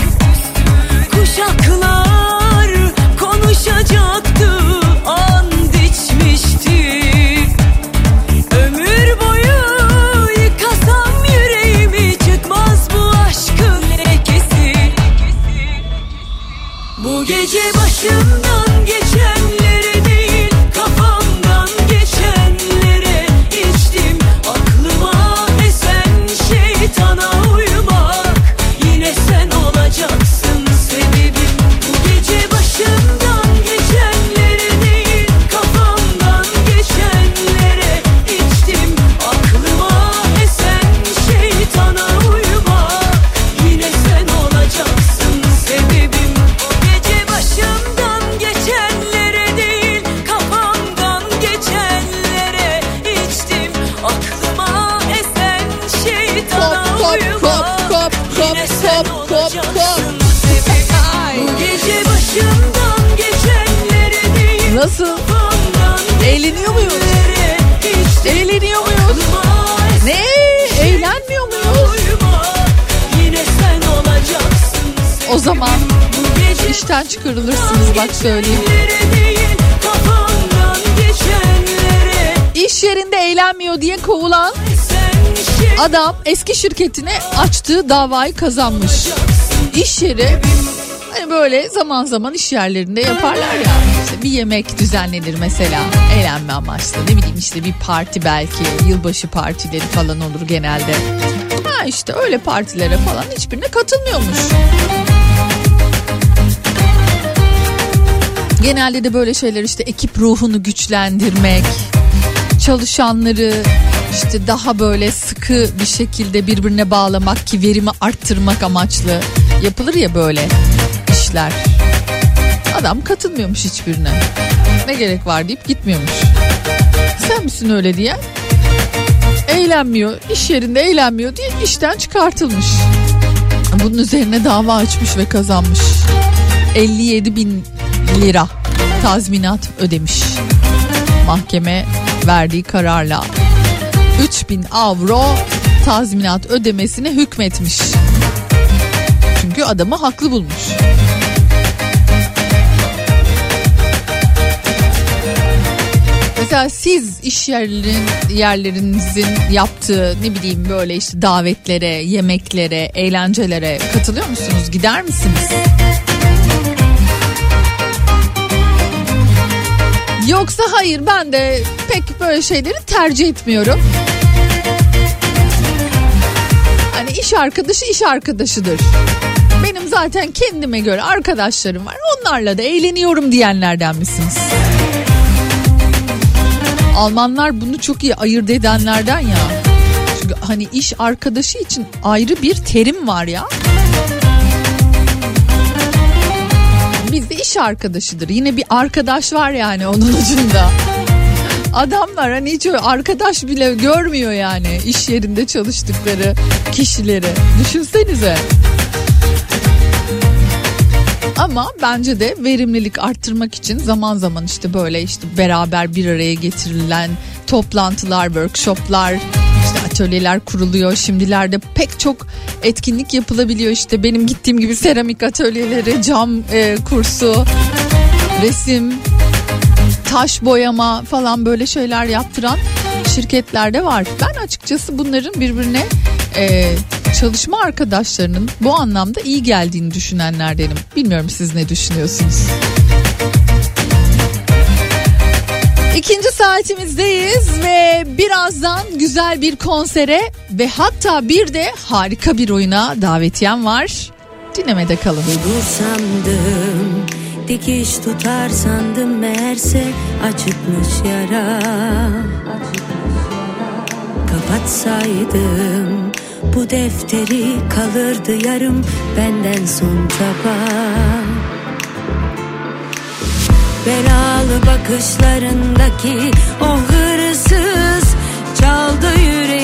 kuşaklar konuşacaktı, and içmişti. Ömür boyu yıkasam yüreğimi çıkmaz bu aşkın lekesi. Bu gece başımdan geçenlere değil, kafamdan geçenlere içtim. Aklıma esen şeytana uymak, yine sen olacaksın sebebim. Bu gece başımdan geçenlere değil, kafamdan geçenlere içtim. Aklıma esen şeytana uymak, yine sen olacaksın sebebim. O gece başımdan geçenlere değil, kafamdan geçenlere içtim. Aklıma esen şeytana Kop, kop, uymak, kop, kop, yine sen kop, kop, olacaksın kop. sebebim. Bu gece başımdan geçenlere değil, Nasıl? kafamdan Eğleniyor muyuz? geçenlere içtim. Eğleniyor muyuz? Aklıma esen Ne? Eğlenmiyor muyuz? uymak, yine sen olacaksın O zaman bu gece işten çıkarılırsınız, bak söyleyeyim. geçenlere değil, kafamdan geçenlere İş yerinde eğlenmiyor diye kovulan sen şey adam eski şirketine açtığı davayı kazanmış. İş yeri hani böyle zaman zaman iş yerlerinde yaparlar ya. İşte bir yemek düzenlenir mesela, eğlenme amaçlı. Ne bileyim işte bir parti, belki yılbaşı partileri falan olur genelde. Ha işte öyle partilere falan hiçbirine katılmıyormuş. Genelde de böyle şeyler işte ekip ruhunu güçlendirmek, çalışanları işte daha böyle sıkı bir şekilde birbirine bağlamak ki verimi arttırmak amaçlı yapılır ya böyle işler. Adam katılmıyormuş hiçbirine. Ne gerek var deyip gitmiyormuş. Sen misin öyle diye? Eğlenmiyor, iş yerinde eğlenmiyor diye işten çıkartılmış. Bunun üzerine dava açmış ve kazanmış. elli yedi bin lira tazminat ödemiş. Mahkeme verdiği kararla üç bin avro tazminat ödemesine hükmetmiş. Çünkü adamı haklı bulmuş. Mesela siz iş yerlerin, yerlerinizin yaptığı ne bileyim böyle işte davetlere, yemeklere, eğlencelere katılıyor musunuz? Gider misiniz? Yoksa hayır, ben de pek böyle şeyleri tercih etmiyorum. Hani iş arkadaşı iş arkadaşıdır. Benim zaten kendime göre arkadaşlarım var. Onlarla da eğleniyorum diyenlerden misiniz? Almanlar bunu çok iyi ayırt edenlerden ya. Çünkü hani iş arkadaşı için ayrı bir terim var ya. Bizde iş arkadaşıdır. Yine bir arkadaş var yani onun ucunda. Adamlar hani hiç öyle arkadaş bile görmüyor yani iş yerinde çalıştıkları kişileri. Düşünsenize. Ama bence de verimlilik arttırmak için zaman zaman işte böyle işte beraber bir araya getirilen toplantılar, workshoplar, işte atölyeler kuruluyor. Şimdilerde pek çok etkinlik yapılabiliyor. İşte benim gittiğim gibi seramik atölyeleri, cam e, kursu, resim, taş boyama falan böyle şeyler yaptıran şirketlerde var. Ben açıkçası bunların birbirine e, çalışma arkadaşlarının bu anlamda iyi geldiğini düşünenlerdenim. Bilmiyorum siz ne düşünüyorsunuz? İkinci saatimizdeyiz ve birazdan güzel bir konsere ve hatta bir de harika bir oyuna davetiyem var. Dinlemede kalın. Dur sandım, dikiş tutar sandım, meğerse açıkmış yara. Kapatsaydım bu defteri, kalırdı yarım benden son tabak. Belalı bakışlarındaki o hırsız çaldı yüreğimi.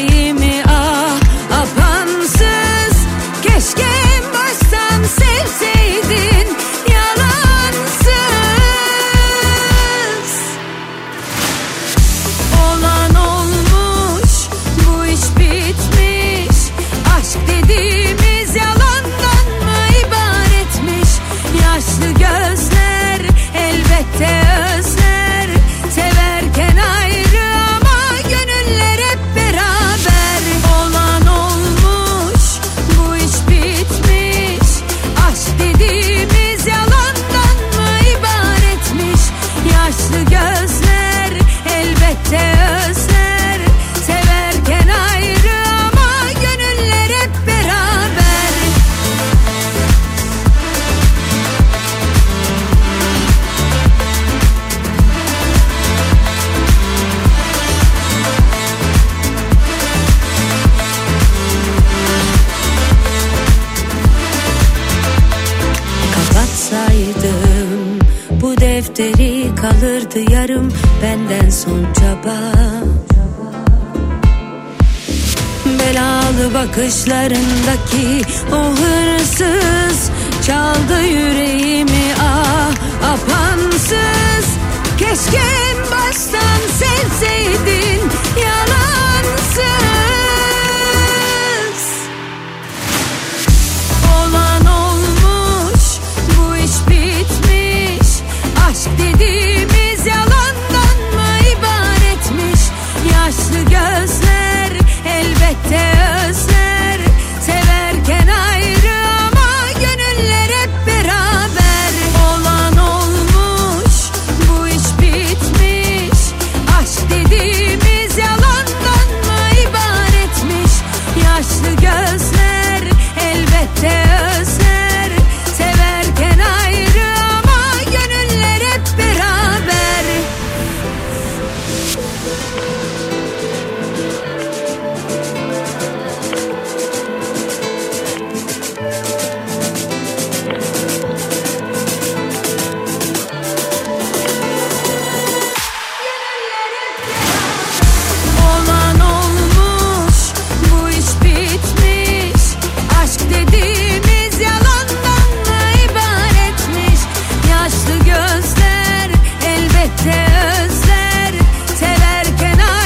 defteri kalırdı yarım, benden son çaba. Belalı bakışlarındaki o hırsız çaldı yüreğimi, ah apansız. Keşke en baştan sevseydin yalansız. Olan olmuş, bu iş bitmiş. Aşk dediğimiz yalandan mı ibaretmiş? Yaşlı gözler elbette özler, severken ayrı ama gönüller hep beraber. Olan olmuş, bu iş bitmiş. Aşk dediğimiz yalandan mı ibaretmiş? Yaşlı gözler elbette özler, severken ayrı ama gönüller hep beraber. Olan olmuş, bu iş bitmiş. Aşk dediğimiz yalandan mı ibaretmiş? Yaşlı gözler elbette özler, severken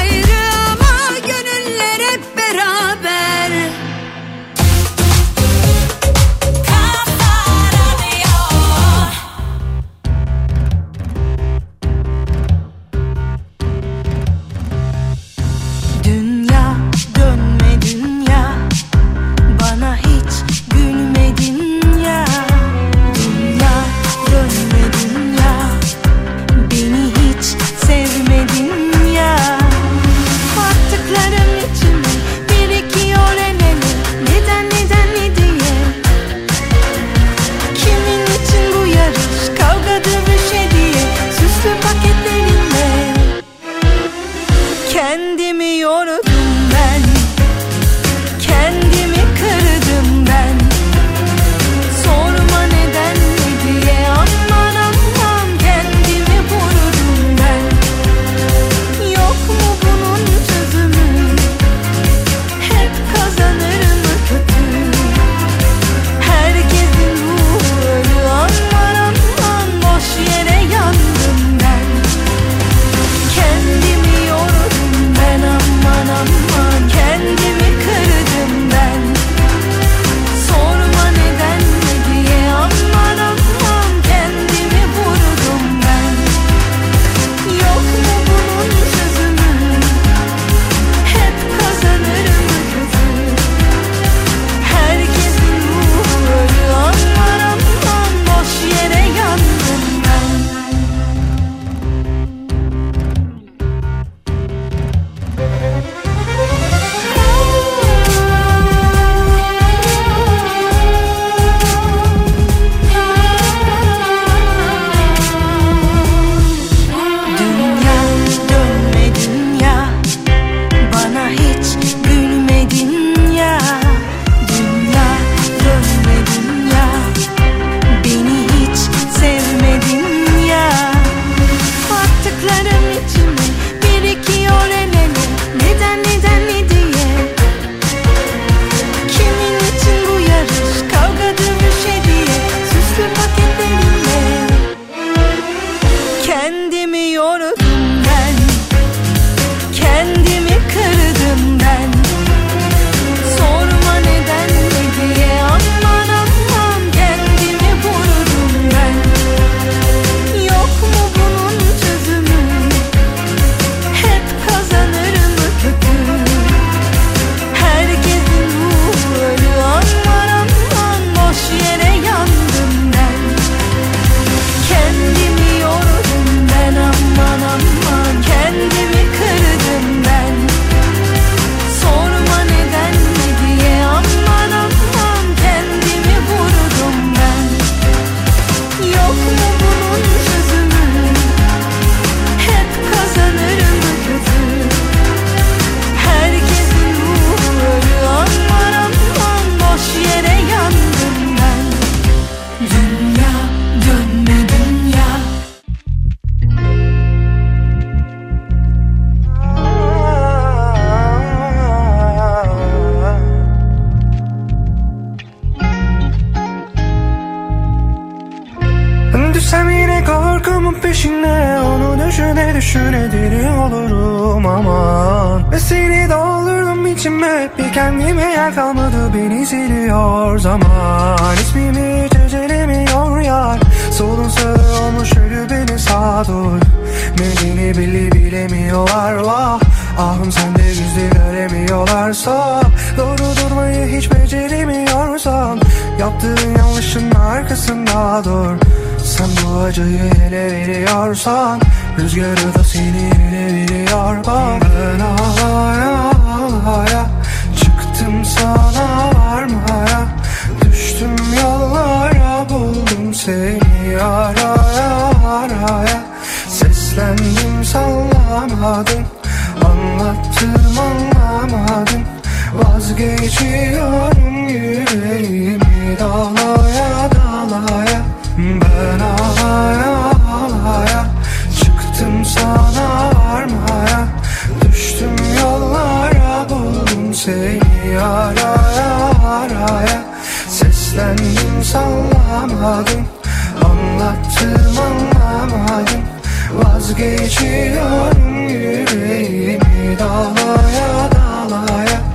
peşine, onu düşüne düşüne deli olurum aman. Ve seni doldurdum içime, bir kendime yer kalmadı, beni siliyor zaman. İsmimi hiç ecelemiyor yar, solun sağı olmuş ölü beni sağdur. Nedeni belli bilemiyorlar vah, ahım sende gizli göremiyorlarsa. Doğru durmayı hiç beceremiyorsan, yaptığın yanlışın arkasında dur. Sen bu acıyı ele veriyorsan, rüzgarı da seni ele veriyor bak. Ben ağlaya ağlaya çıktım sana varmaya, düştüm yollara buldum seni araya araya. Seslendim sallamadım, anlattım anlamadın. Vazgeçiyorum yüreğimi dalaya dalaya. Ben ağlaya ağlaya çıktım sana varmaya, düştüm yollara buldum seni araya araya. Seslendim sallamadım, anlattım anlamadım. Vazgeçiyorum yüreğimi dalaya dalaya.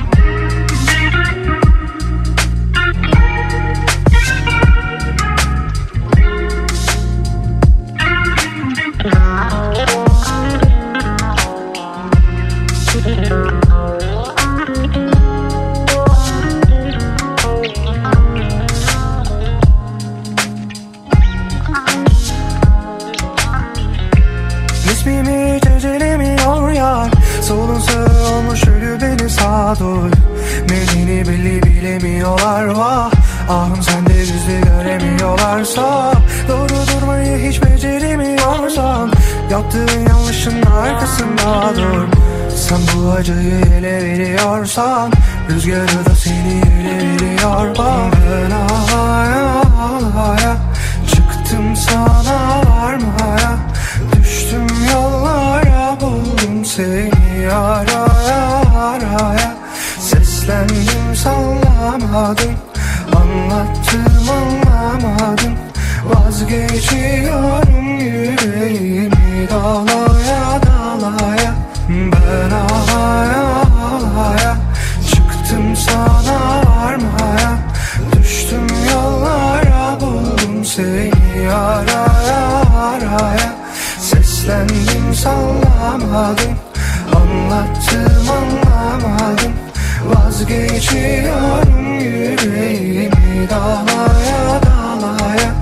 İsmimi hiç ecelemiyor yar, solun sağı olmuş ölü beni sağdur. Nedeni belli bilemiyorlar vah, ahım sende gizli göremiyorlarsa. Doğru durmayı hiç beceremiyorsan, yaptığın yanlışın arkasında dur. Sen bu acıyı ele veriyorsan, rüzgarı da seni ele veriyor bak. Ben ağlaya ağlaya çıktım sana varmaya, düştüm yollara buldum seni araya araya. Seslendim sallamadım, anlattım anlamadım. Vazgeçiyorum yüreğimi dalaya dalaya. Ben ağlaya ağlaya çıktım sana varmaya, düştüm yollara buldum seni araya araya. Seslendim sallamadım, anlattım anlamadım. Vazgeçiyorum yüreğimi dalaya dalaya.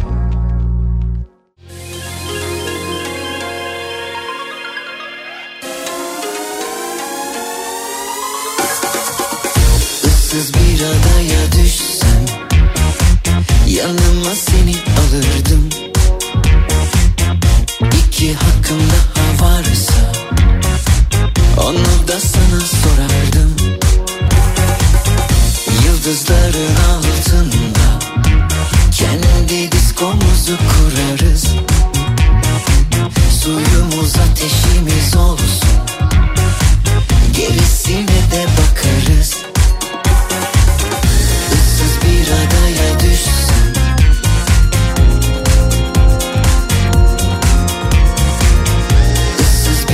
Issız bir adaya düşsem, yanıma seni alırdım. İki hakkım daha varsa, onu da sana sorardım. Yıldızların altında kendi diskomuzu kurarız. Suyumuz ateşimiz olsun, gerisine de bakarız. Issız bir adaya düşsem, ıssız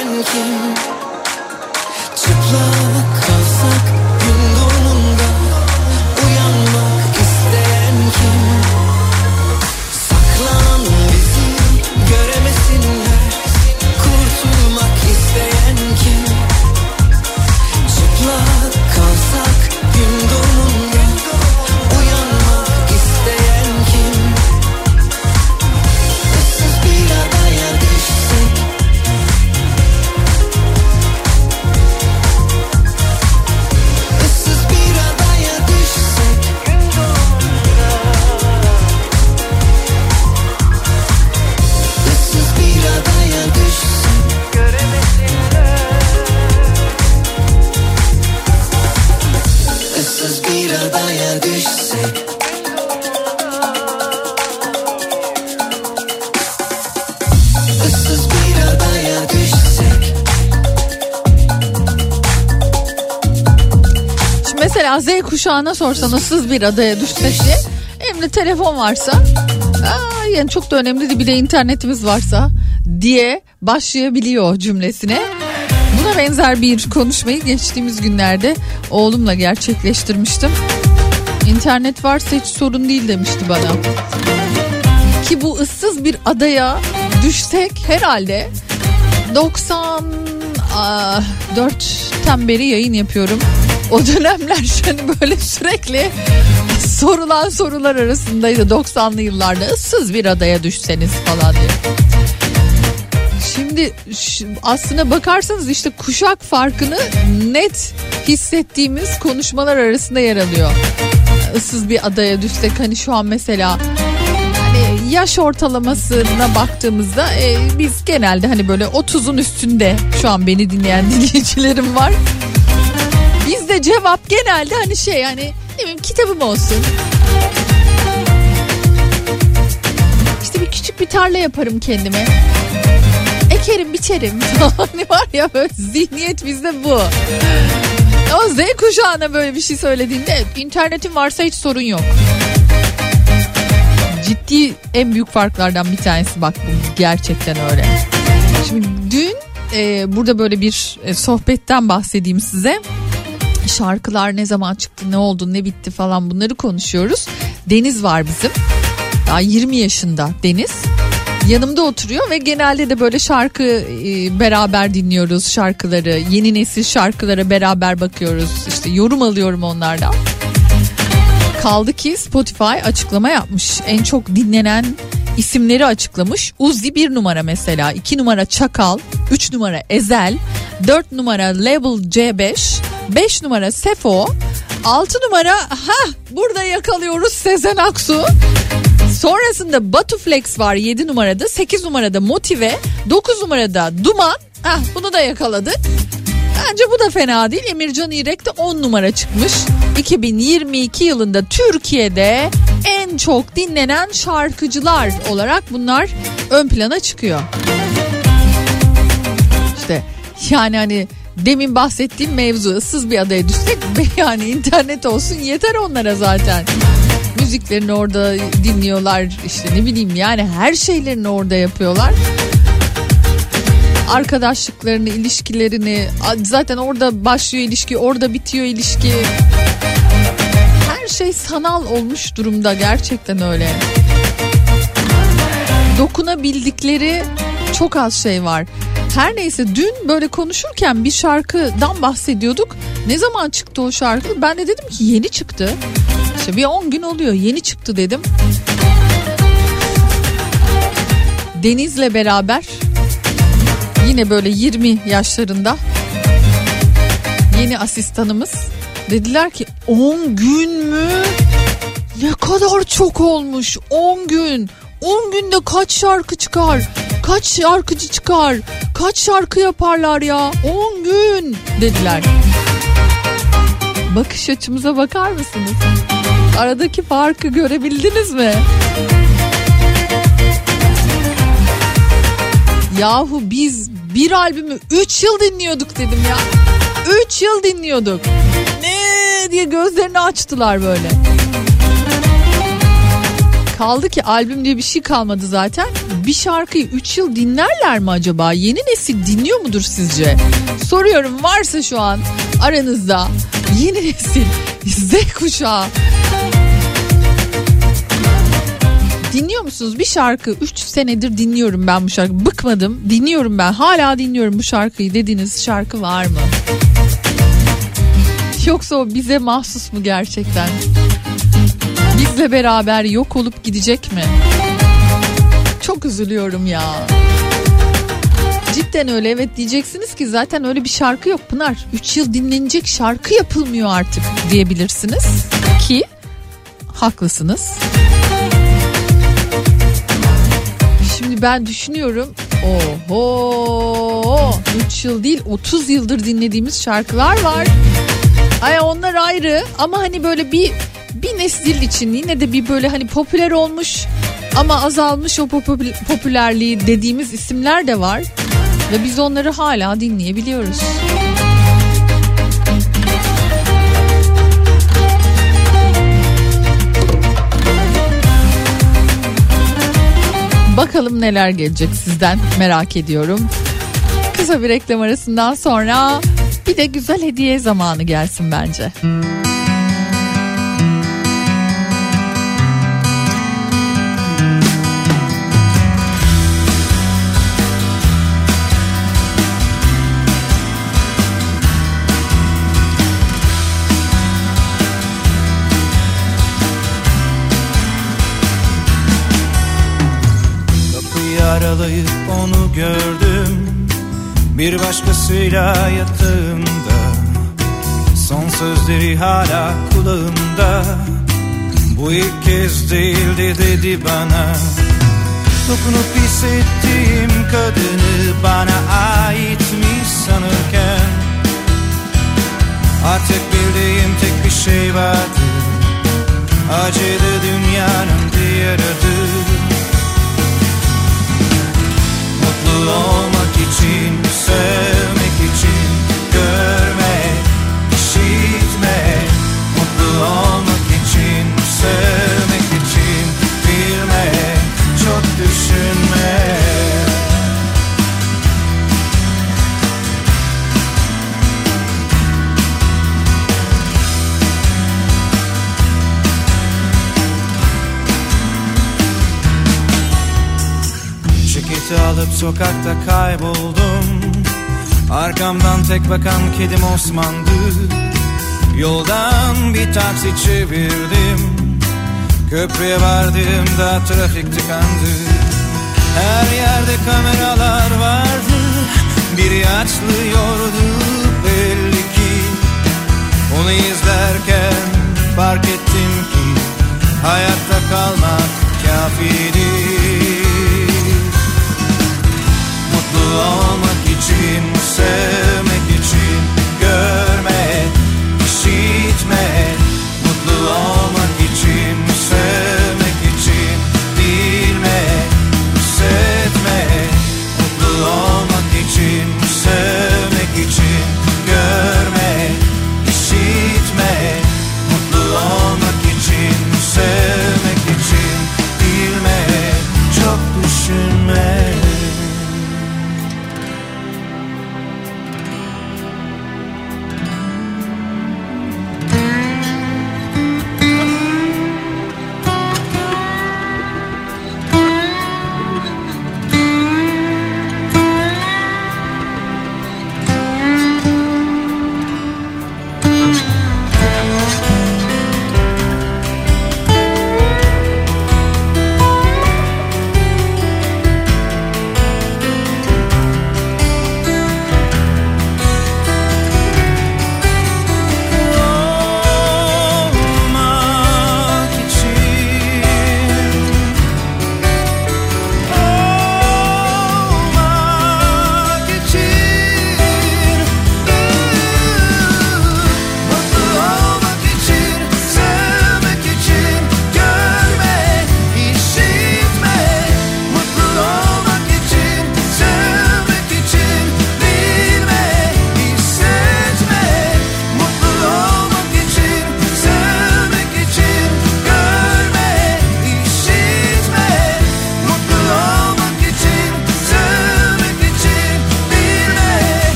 isteyen kim? Çıplak kalsak gün doğumunda, uyanmak isteyen kim? Saklan bizi göremesinler, kurtulmak isteyen kim? Çıplak kalsak gün doğumunda, uyanmak isteyen kim? Issız bir adaya düşsek, ıssız bir adaya düşsek, gün doğumunda, ıssız bir adaya düşsek, göremesinler. Issız bir adaya düşsek, ıssız bir adaya düşsek. Şimdi mesela Z kuşağına sorsan ıssız bir adaya düşsek diye, elimde telefon varsa, aa, yani çok da önemli değil, bir de internetimiz varsa diye başlayabiliyor cümlesine. Buna benzer bir konuşmayı geçtiğimiz günlerde oğlumla gerçekleştirmiştim. İnternet varsa hiç sorun değil demişti bana. Ki bu ıssız bir adaya düşsek herhalde doksan dörtten beri yayın yapıyorum. O dönemler hani böyle sürekli sorulan sorular arasındaydı doksanlı yıllarda, ıssız bir adaya düşseniz falan diye. Şimdi aslına bakarsanız işte kuşak farkını net hissettiğimiz konuşmalar arasında yer alıyor. Issız bir adaya düşsek, hani şu an mesela hani yaş ortalamasına baktığımızda e, biz genelde hani böyle otuzun üstünde şu an beni dinleyen dinleyicilerim var. Bizde cevap genelde hani şey, hani ne bileyim, kitabım olsun, İşte bir küçük bir tarla yaparım kendime, ekerim biçerim hani var ya, böyle zihniyet bizde bu. Ama Z kuşağına böyle bir şey söylediğinde, evet, internetin varsa hiç sorun yok. Ciddi en büyük farklardan bir tanesi, bak bu gerçekten öyle. Şimdi dün e, burada böyle bir e, sohbetten bahsedeyim size. Şarkılar ne zaman çıktı, ne oldu, ne bitti falan, bunları konuşuyoruz. Deniz var bizim. Daha yirmi yaşında Deniz. Yanımda oturuyor ve genelde de böyle şarkı e, beraber dinliyoruz şarkıları. Yeni nesil şarkılara beraber bakıyoruz. İşte yorum alıyorum onlardan. Kaldı ki Spotify açıklama yapmış. En çok dinlenen isimleri açıklamış. Uzi bir numara mesela. iki numara Çakal. üç numara Ezel. dört numara Level C beş. beş numara Sefo. altı numara ha burada yakalıyoruz Sezen Aksu. Sonrasında Batuflex var yedi numarada, sekiz numarada Motive, dokuz numarada Duman. Ah, bunu da yakaladık. Bence bu da fena değil. Emircan İrek de on numara çıkmış. iki bin yirmi iki yılında Türkiye'de en çok dinlenen şarkıcılar olarak bunlar ön plana çıkıyor. İşte yani hani demin bahsettiğim mevzu, ıssız bir adaya düşsek yani internet olsun yeter onlara zaten. Müziklerini orada dinliyorlar, işte ne bileyim yani her şeylerini orada yapıyorlar. Arkadaşlıklarını, ilişkilerini, zaten orada başlıyor ilişki, orada bitiyor ilişki. Her şey sanal olmuş durumda, gerçekten öyle. Dokunabildikleri çok az şey var. Her neyse, dün böyle konuşurken bir şarkıdan bahsediyorduk. Ne zaman çıktı o şarkı? Ben de dedim ki yeni çıktı. İşte bir on gün oluyor, yeni çıktı dedim. Deniz'le beraber yine böyle yirmi yaşlarında yeni asistanımız dediler ki on gün mü? Ne kadar çok olmuş on gün. on günde kaç şarkı çıkar? Kaç şarkıcı çıkar? Kaç şarkı yaparlar ya? on gün dediler. Bakış açımıza bakar mısınız? Aradaki farkı görebildiniz mi? Yahu biz bir albümü üç yıl dinliyorduk dedim ya. üç yıl dinliyorduk. Ne diye gözlerini açtılar böyle. Kaldı ki albüm diye bir şey kalmadı zaten. Bir şarkıyı üç yıl dinlerler mi acaba? Yeni nesil dinliyor mudur sizce? Soruyorum, varsa şu an aranızda yeni nesil Z kuşağı. Dinliyor musunuz? Bir şarkı üç senedir dinliyorum ben bu şarkıyı. Bıkmadım. Dinliyorum ben. Hala dinliyorum bu şarkıyı dediğiniz şarkı var mı? Yoksa o bize mahsus mu gerçekten? Bizle beraber yok olup gidecek mi? Çok üzülüyorum ya. Cidden öyle, evet diyeceksiniz ki zaten öyle bir şarkı yok Pınar. üç yıl dinlenecek şarkı yapılmıyor artık diyebilirsiniz ki haklısınız. Şimdi ben düşünüyorum, oho, üç yıl değil otuz yıldır dinlediğimiz şarkılar var. Ay onlar ayrı ama hani böyle bir bir nesil için yine de bir böyle hani popüler olmuş ama azalmış o popü- popülerliği dediğimiz isimler de var ve biz onları hala dinleyebiliyoruz. Bakalım neler gelecek sizden, merak ediyorum. Kısa bir reklam arasından sonra bir de güzel hediye zamanı gelsin bence. Aralayıp onu gördüm, bir başkasıyla yatağımda. Son sözleri hala kulağımda. Bu ilk kez değildi dedi bana. Dokunup hissettiğim kadını bana aitmiş sanırken, artık bildiğim tek bir şey vardı. Acıdı dünyanın diğer adı. Mutlu olmak için, sevmek için, görmek, işitmek. Mutlu olmak için, sevmek için, bilmek, çok düşünmek. Ceketi alıp sokakta kayboldum. Arkamdan tek bakan kedim Osman'dı. Yoldan bir taksi çevirdim. Köprüye vardığımda trafik tıkandı. Her yerde kameralar vardı. Biri açlıyordu belli ki. Onu izlerken fark ettim ki hayatta kalmak kafiydi. Mutlu olmak için, sevmek için, görmek, işitmek. Mutlu olmak için, sevmek için, bilmek, hissetmek. Mutlu olmak için, sevmek için.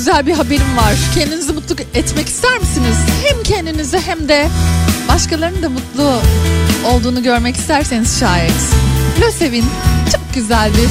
güzel bir haberim var. Kendinizi mutlu etmek ister misiniz? Hem kendinizi hem de başkalarının da mutlu olduğunu görmek isterseniz şayet. LÖSEV'in çok güzel bir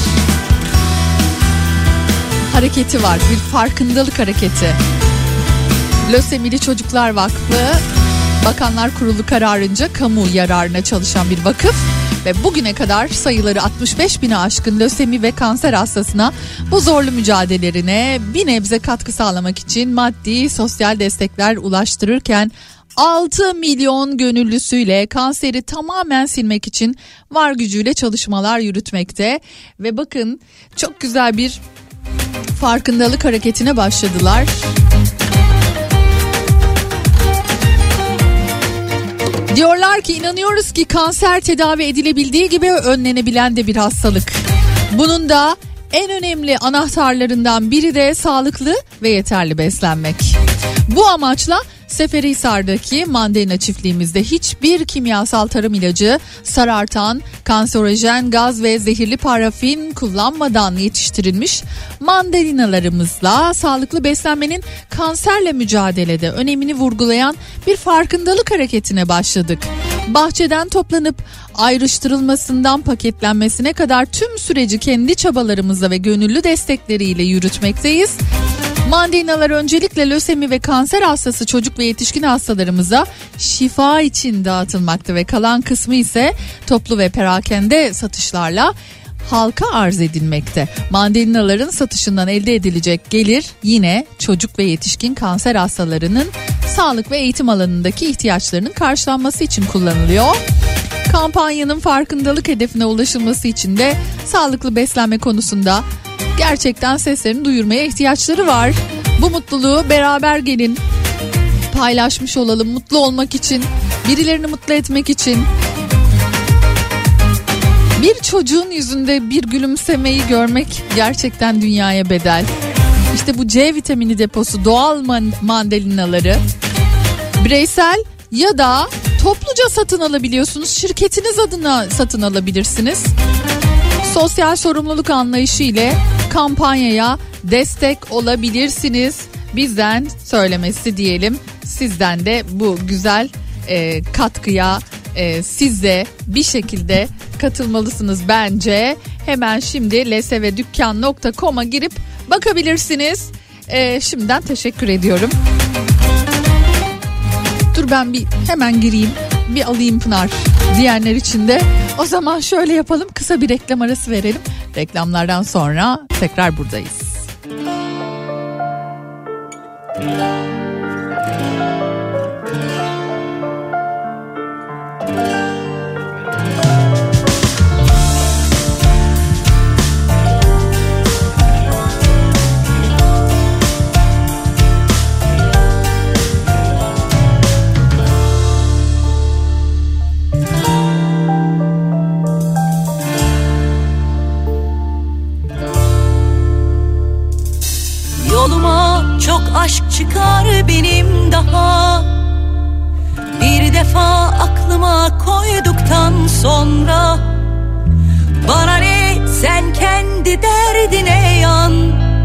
hareketi var. Bir farkındalık hareketi. Lösemili Çocuklar Vakfı Bakanlar Kurulu kararınca kamu yararına çalışan bir vakıf ve bugüne kadar sayıları altmış beş bine aşkın lösemi ve kanser hastasına bu zorlu mücadelelerine bir nebze katkı sağlamak için maddi sosyal destekler ulaştırırken altı milyon gönüllüsüyle kanseri tamamen silmek için var gücüyle çalışmalar yürütmekte ve bakın çok güzel bir farkındalık hareketine başladılar. Diyorlar ki inanıyoruz ki kanser tedavi edilebildiği gibi önlenebilen de bir hastalık. Bunun da en önemli anahtarlarından biri de sağlıklı ve yeterli beslenmek. Bu amaçla Seferihisar'daki mandalina çiftliğimizde hiçbir kimyasal tarım ilacı, sarartan, kanserojen gaz ve zehirli parafin kullanmadan yetiştirilmiş mandalinalarımızla sağlıklı beslenmenin kanserle mücadelede önemini vurgulayan bir farkındalık hareketine başladık. Bahçeden toplanıp ayrıştırılmasından paketlenmesine kadar tüm süreci kendi çabalarımızla ve gönüllü destekleriyle yürütmekteyiz. Mandalinalar öncelikle lösemi ve kanser hastası çocuk ve yetişkin hastalarımıza şifa için dağıtılmakta ve kalan kısmı ise toplu ve perakende satışlarla halka arz edilmekte. Mandalinaların satışından elde edilecek gelir yine çocuk ve yetişkin kanser hastalarının sağlık ve eğitim alanındaki ihtiyaçlarının karşılanması için kullanılıyor. Kampanyanın farkındalık hedefine ulaşılması için de sağlıklı beslenme konusunda gerçekten seslerini duyurmaya ihtiyaçları var. Bu mutluluğu beraber gelin paylaşmış olalım. Mutlu olmak için, birilerini mutlu etmek için. Bir çocuğun yüzünde bir gülümsemeyi görmek gerçekten dünyaya bedel. İşte bu C vitamini deposu doğal mandalinaları bireysel ya da topluca satın alabiliyorsunuz. Şirketiniz adına satın alabilirsiniz. Sosyal sorumluluk anlayışı ile kampanyaya destek olabilirsiniz. Bizden söylemesi diyelim. Sizden de bu güzel e, katkıya e, siz de bir şekilde katılmalısınız bence. Hemen şimdi lesevedükkan nokta com'a girip bakabilirsiniz. E, şimdiden teşekkür ediyorum. Dur ben bir hemen gireyim. Bir alayım Pınar diyenler için de o zaman şöyle yapalım, kısa bir reklam arası verelim. Reklamlardan sonra tekrar buradayız. Aşk çıkar benim daha. Bir defa aklıma koyduktan sonra bana ne, sen kendi derdine yan.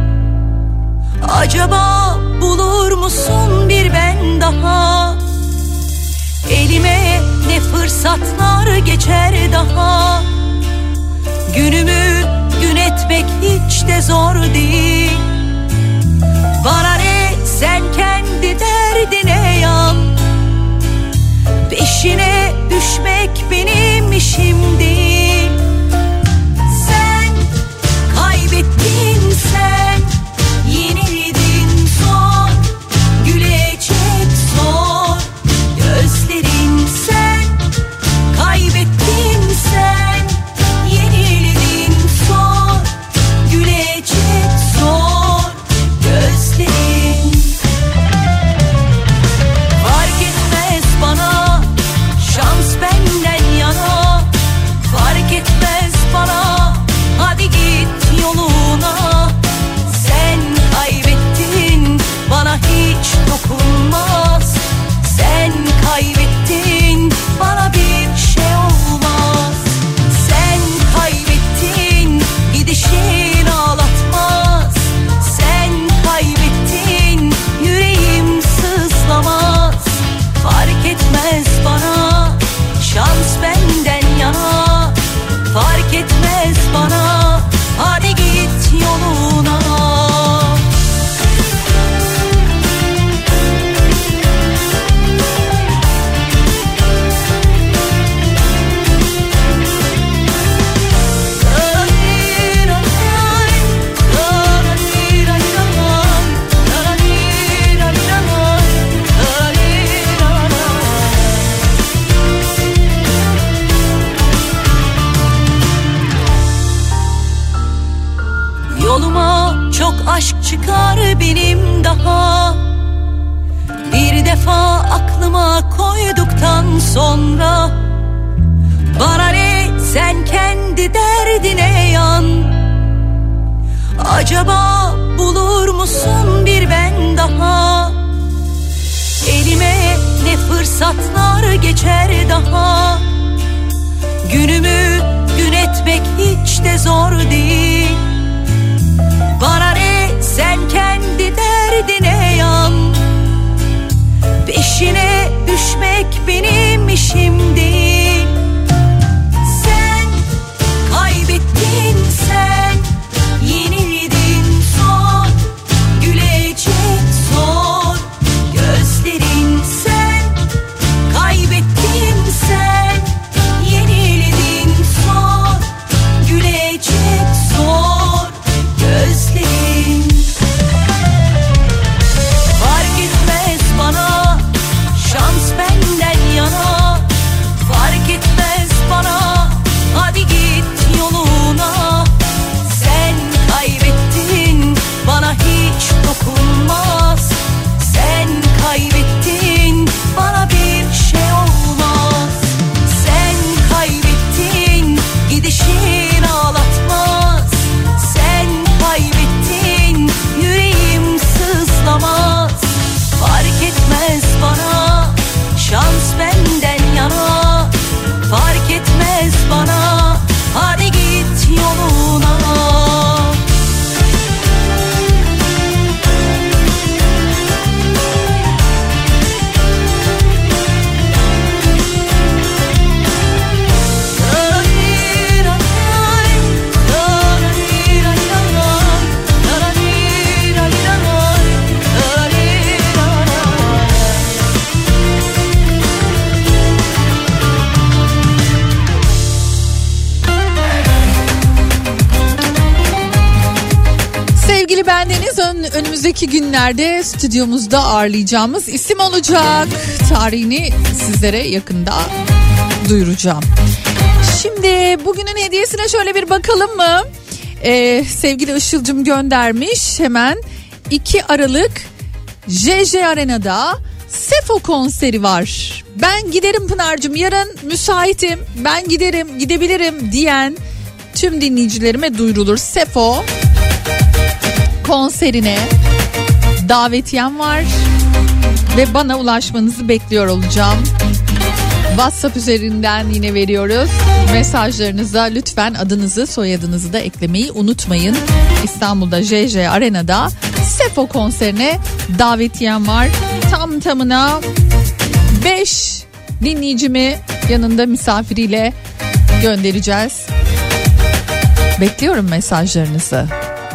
Acaba bulur musun bir ben daha? Elime ne fırsatlar geçer daha. Günümü gün etmek hiç de zor değil. Bana ne, sen kendi derdine yan. Peşine düşmek benim işim değil. Sen kaybettin, sen yenildin zor. Gülecek zor gözlerin. Sen kaybettin, sen yenildin Yoluma çok aşk çıkar benim daha. Bir defa aklıma koyduktan sonra bana ne, sen kendi derdine yan. Acaba bulur musun bir ben daha? Elime ne fırsatlar geçer daha. Günümü gün etmek hiç de zor değil. Bana ne, sen kendi derdine yan. Peşine düşmek benim işim değil. Sen kaybettin, sen yenildin, son gülecek zor gözlerin. Sen kaybettin, sen yenildin, son gülecek zor gözlerin. Fark etmez bana, şans benden yana. Fark etmez bana, hadi git yoluna. Sen kaybettin, bana hiç dokunmaz. Sen kaybettin, bana bir şey olmaz. Sen kaybettin, gidişin ağlatmaz. Sen kaybettin, yüreğim sızlamaz. Fark etmez bana, şans benden yana. Fark etmez bana, hadi git yoluna. Sevgili bendeniz ön, önümüzdeki günlerde stüdyomuzda ağırlayacağımız isim olacak. Tarihini sizlere yakında duyuracağım. Şimdi bugünün hediyesine şöyle bir bakalım mı? Ee, sevgili Işıl'cım göndermiş hemen. iki Aralık J J Arena'da Sefo konseri var. Ben giderim Pınar'cığım, yarın müsaitim, ben giderim, gidebilirim diyen tüm dinleyicilerime duyurulur. Sefo konserine davetiyem var ve bana ulaşmanızı bekliyor olacağım. WhatsApp üzerinden yine veriyoruz. Mesajlarınıza lütfen adınızı, soyadınızı da eklemeyi unutmayın. İstanbul'da J J Arena'da Sefo konserine davetiyem var. Tam tamına beş dinleyicimi yanında misafiriyle göndereceğiz. Bekliyorum mesajlarınızı.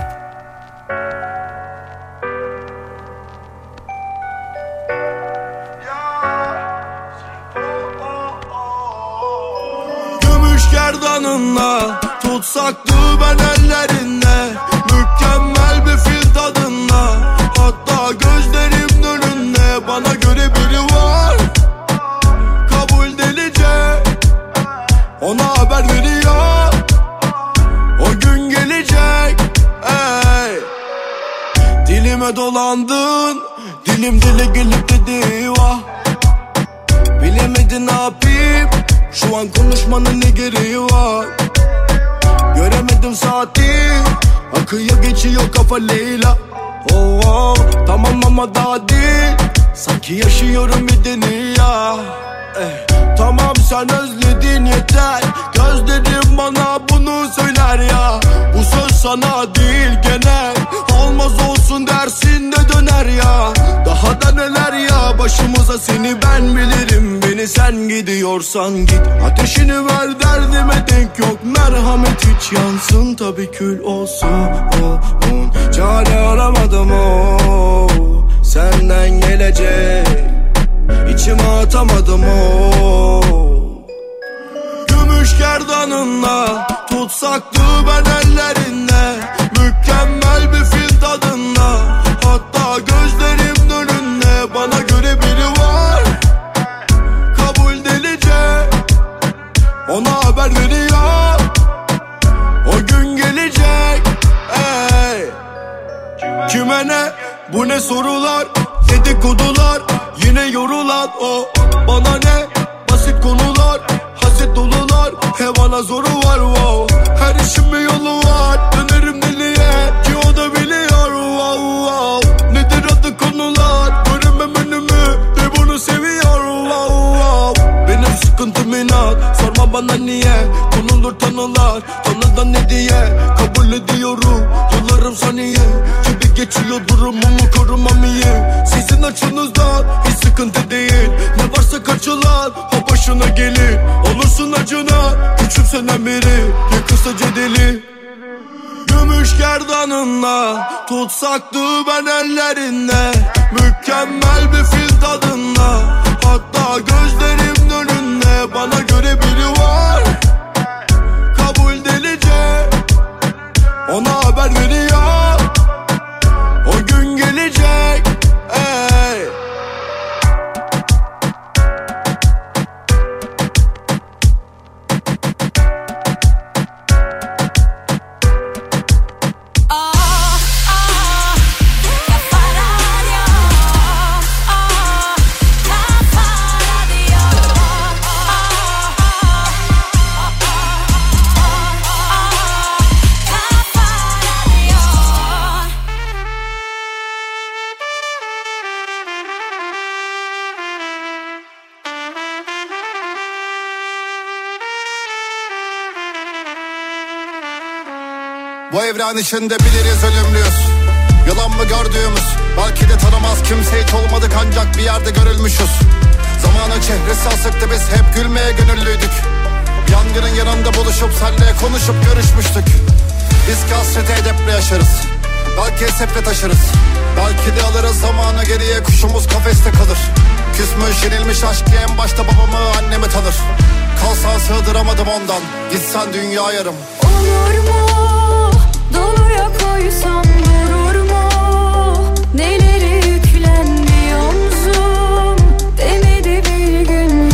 Gerdanınla tutsaktı ben ellerinde, mükemmel bir fil tadında. Hatta gözlerim önünde bana göre biri var, kabul delice. Ona haber veriyor, o gün gelecek. Ey, dilime dolandın, dilim dile gelip dedi vah. Bilemedin ne yapayım, şu an konuşmanın ne gereği var? Göremedim saati, akıyor geçiyor kafa Leyla. Oh, oh, tamam ama daha değil, sanki yaşıyorum bir dünya. eh, Tamam sen özledin yeter, gözlerim bana bunu söyler ya. Bu söz sana değil genel, olmaz olsun dersin de döner ya. Daha da neler ya başımıza, seni ben bilirim. Beni sen gidiyorsan git, ateşini ver derdime denk yok. Merhamet hiç yansın tabi kül olsun. oh, oh. Çare aramadım o oh. Senden gelecek İçime atamadım o oh. Gümüş gerdanınla tutsaktı ben ellerinde, mükemmel bir fil tadında. Hatta gözlerim önünde bana göre biri var, kabul delice. Ona haber veriyor, o gün gelecek. Ey, diyene. Bu ne sorular, dedikodular, yine yorulan o. Bana ne, basit konular, haset dolular, hevana zoru var wow. Her işin bir yolu var, dönerim deliye ki o da biliyor wow wow. Nedir adı konular, göremem önümü de bunu seviyor wow wow. Benim sıkıntım inat, sorma bana niye, konulur tanılar, tanıdan ne diye. Kabul ediyorum, yıllarım saniye, gibi geçiyor durumumu korumam iyi. Sizin açınızdan hiç sıkıntı değil, ne varsa karşılar, o başına gelir. Olursun acına, küçümsenen biri, yıkılsa cedeli. Gümüş gerdanınla, tutsaktı ben ellerinde. Mükemmel bir fil tadında, hatta gözlerimin önünde. Bana göre biri var, kabul delice, ona haber veriyor, o gün gelecek. Ey. Bu evren içinde biliriz ölümlüyüz. Yalan mı gördüğümüz, belki de tanımaz kimse hiç olmadık, ancak bir yerde görülmüşüz. Zamanın çehresi asıktı, biz hep gülmeye gönüllüydük. Yangının yanında buluşup senle konuşup görüşmüştük. Biz ki hasreti edeple yaşarız, belki esefle taşırız. Belki de alırız zamanı geriye, kuşumuz kafeste kalır. Küsmüş yenilmiş aşk diye en başta babamı annemi tanır. Kalsan sığdıramadım ondan, gitsen dünya yarım. Olur mu? Doluya koysam durur mu? Neleri yüklendi omzum, demedi bir gün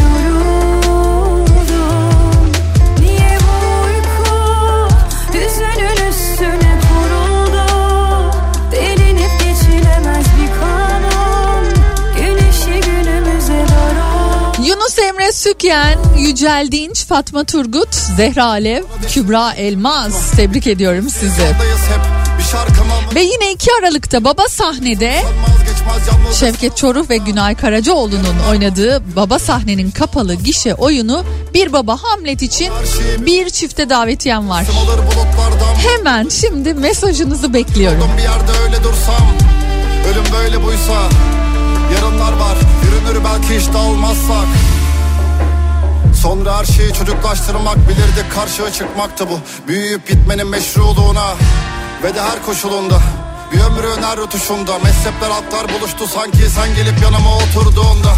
yoruldum. Niye bu uyku hüzünün üstüne kuruldu? Delinip geçilemez bir kanun, güneşi günümüze dar oldu. Yunus Emre Süken, Yücel Dinç, Fatma Turgut, Zehra Alev, Kübra Elmaz. Tebrik ediyorum sizi. Ve yine iki Aralık'ta Baba Sahne'de Şevket Çoruh ve Günay Karacaoğlu'nun oynadığı Baba Sahne'nin kapalı gişe oyunu Bir Baba Hamlet için bir çifte davetiyem var. Hemen şimdi mesajınızı bekliyorum. Bir yerde öyle dursam, ölüm böyle buysa, yarınlar var, yürünür belki hiç dağılmazsak. Sonra her şeyi çocuklaştırmak, bilirdik karşıya çıkmaktı bu. Büyüyüp gitmenin meşruluğuna ve de her koşulunda. Bir ömrün her rutuşunda mezhepler halklar buluştu, sanki sen gelip yanıma oturduğunda.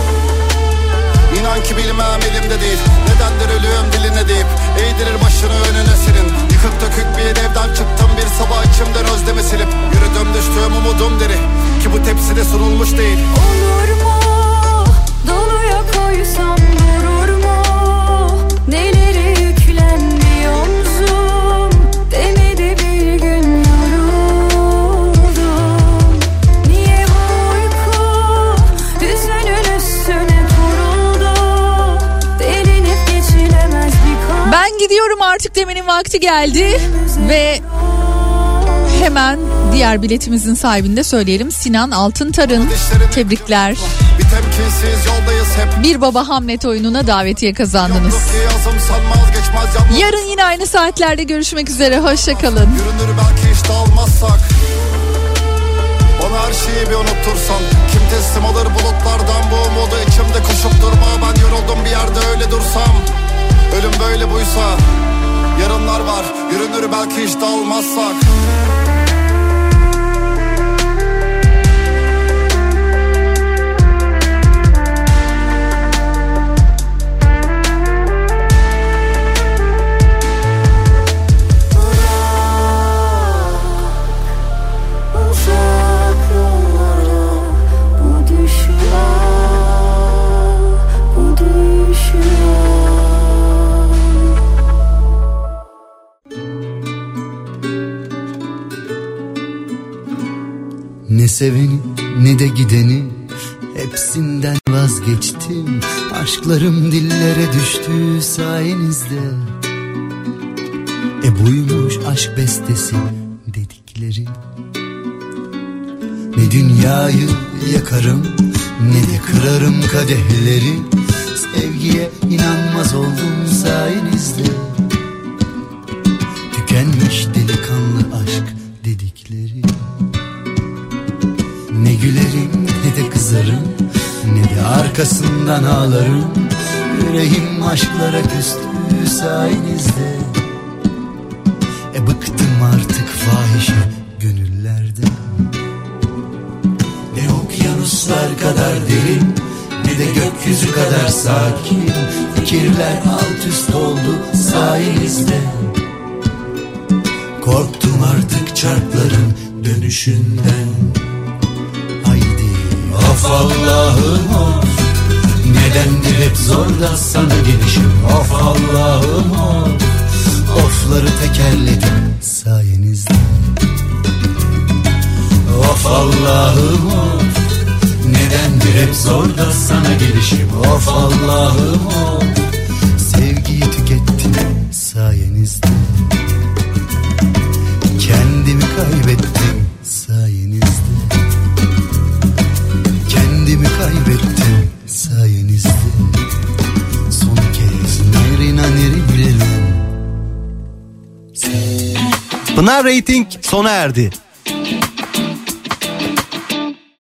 İnan ki bilmem elimde değil, nedendir ölüm diline deyip eğdirir başını önüne senin. Yıkık dökük bir evden çıktım bir sabah, içimden özlemi silip yürüdüm düştüğüm umudum deri, ki bu tepside sunulmuş değil. Olur mu? Doluya koysam durur mu? Neleri yüklendi omzum, demedi bir gün yoruldum. Niye bu uyku hüzünün üstüne kuruldu? Delinip geçilemez bir kan. Ben gidiyorum artık demenin vakti geldi ve hemen diğer biletimizin sahibini de söyleyelim. Sinan Altıntar'ın, tebrikler. Bir Baba Hamlet oyununa davetiye kazandınız. Yarın yine aynı saatlerde görüşmek üzere. Hoşça kalın. Yürünür belki hiç dağılmazsak. Bana her şeyi bir unuttursan, kim teslim alır bulutlardan bu umudu, içimde koşup durma. Ben yoruldum bir yerde öyle dursam, ölüm böyle buysa, yarınlar var, yürünür belki hiç dağılmazsak. Ne seveni ne de gideni, hepsinden vazgeçtim. Aşklarım dillere düştü sayenizde. E buymuş aşk bestesi dedikleri. Ne dünyayı yakarım ne de kırarım kadehleri. Sevgiye inanmaz oldum sayenizde. Tükenmiş delikanlı aşk dedikleri. Ne gülerim ne de kızarım, ne de arkasından ağlarım. Yüreğim aşklara küstü sayenizde. E bıktım artık fahişe gönüllerden. Ne okyanuslar kadar derin, ne de gökyüzü kadar sakin. Fikirler alt üst oldu sayenizde. Korktum artık çarkların dönüşünden. Haydi of Allah'ım of, nedendir hep zor da sana gelişim. Of Allah'ım of, ofları tekerledim sayenizde. Of Allah'ım of, nedendir hep zor da sana gelişim. Of Allah'ım of, sevgiyi tükettim sayenizde. Kendimi kaybettim sayenizde. Kendimi kaybettim sayenizde. Son kez nerina neri bilelim. Pınar Rating sona erdi.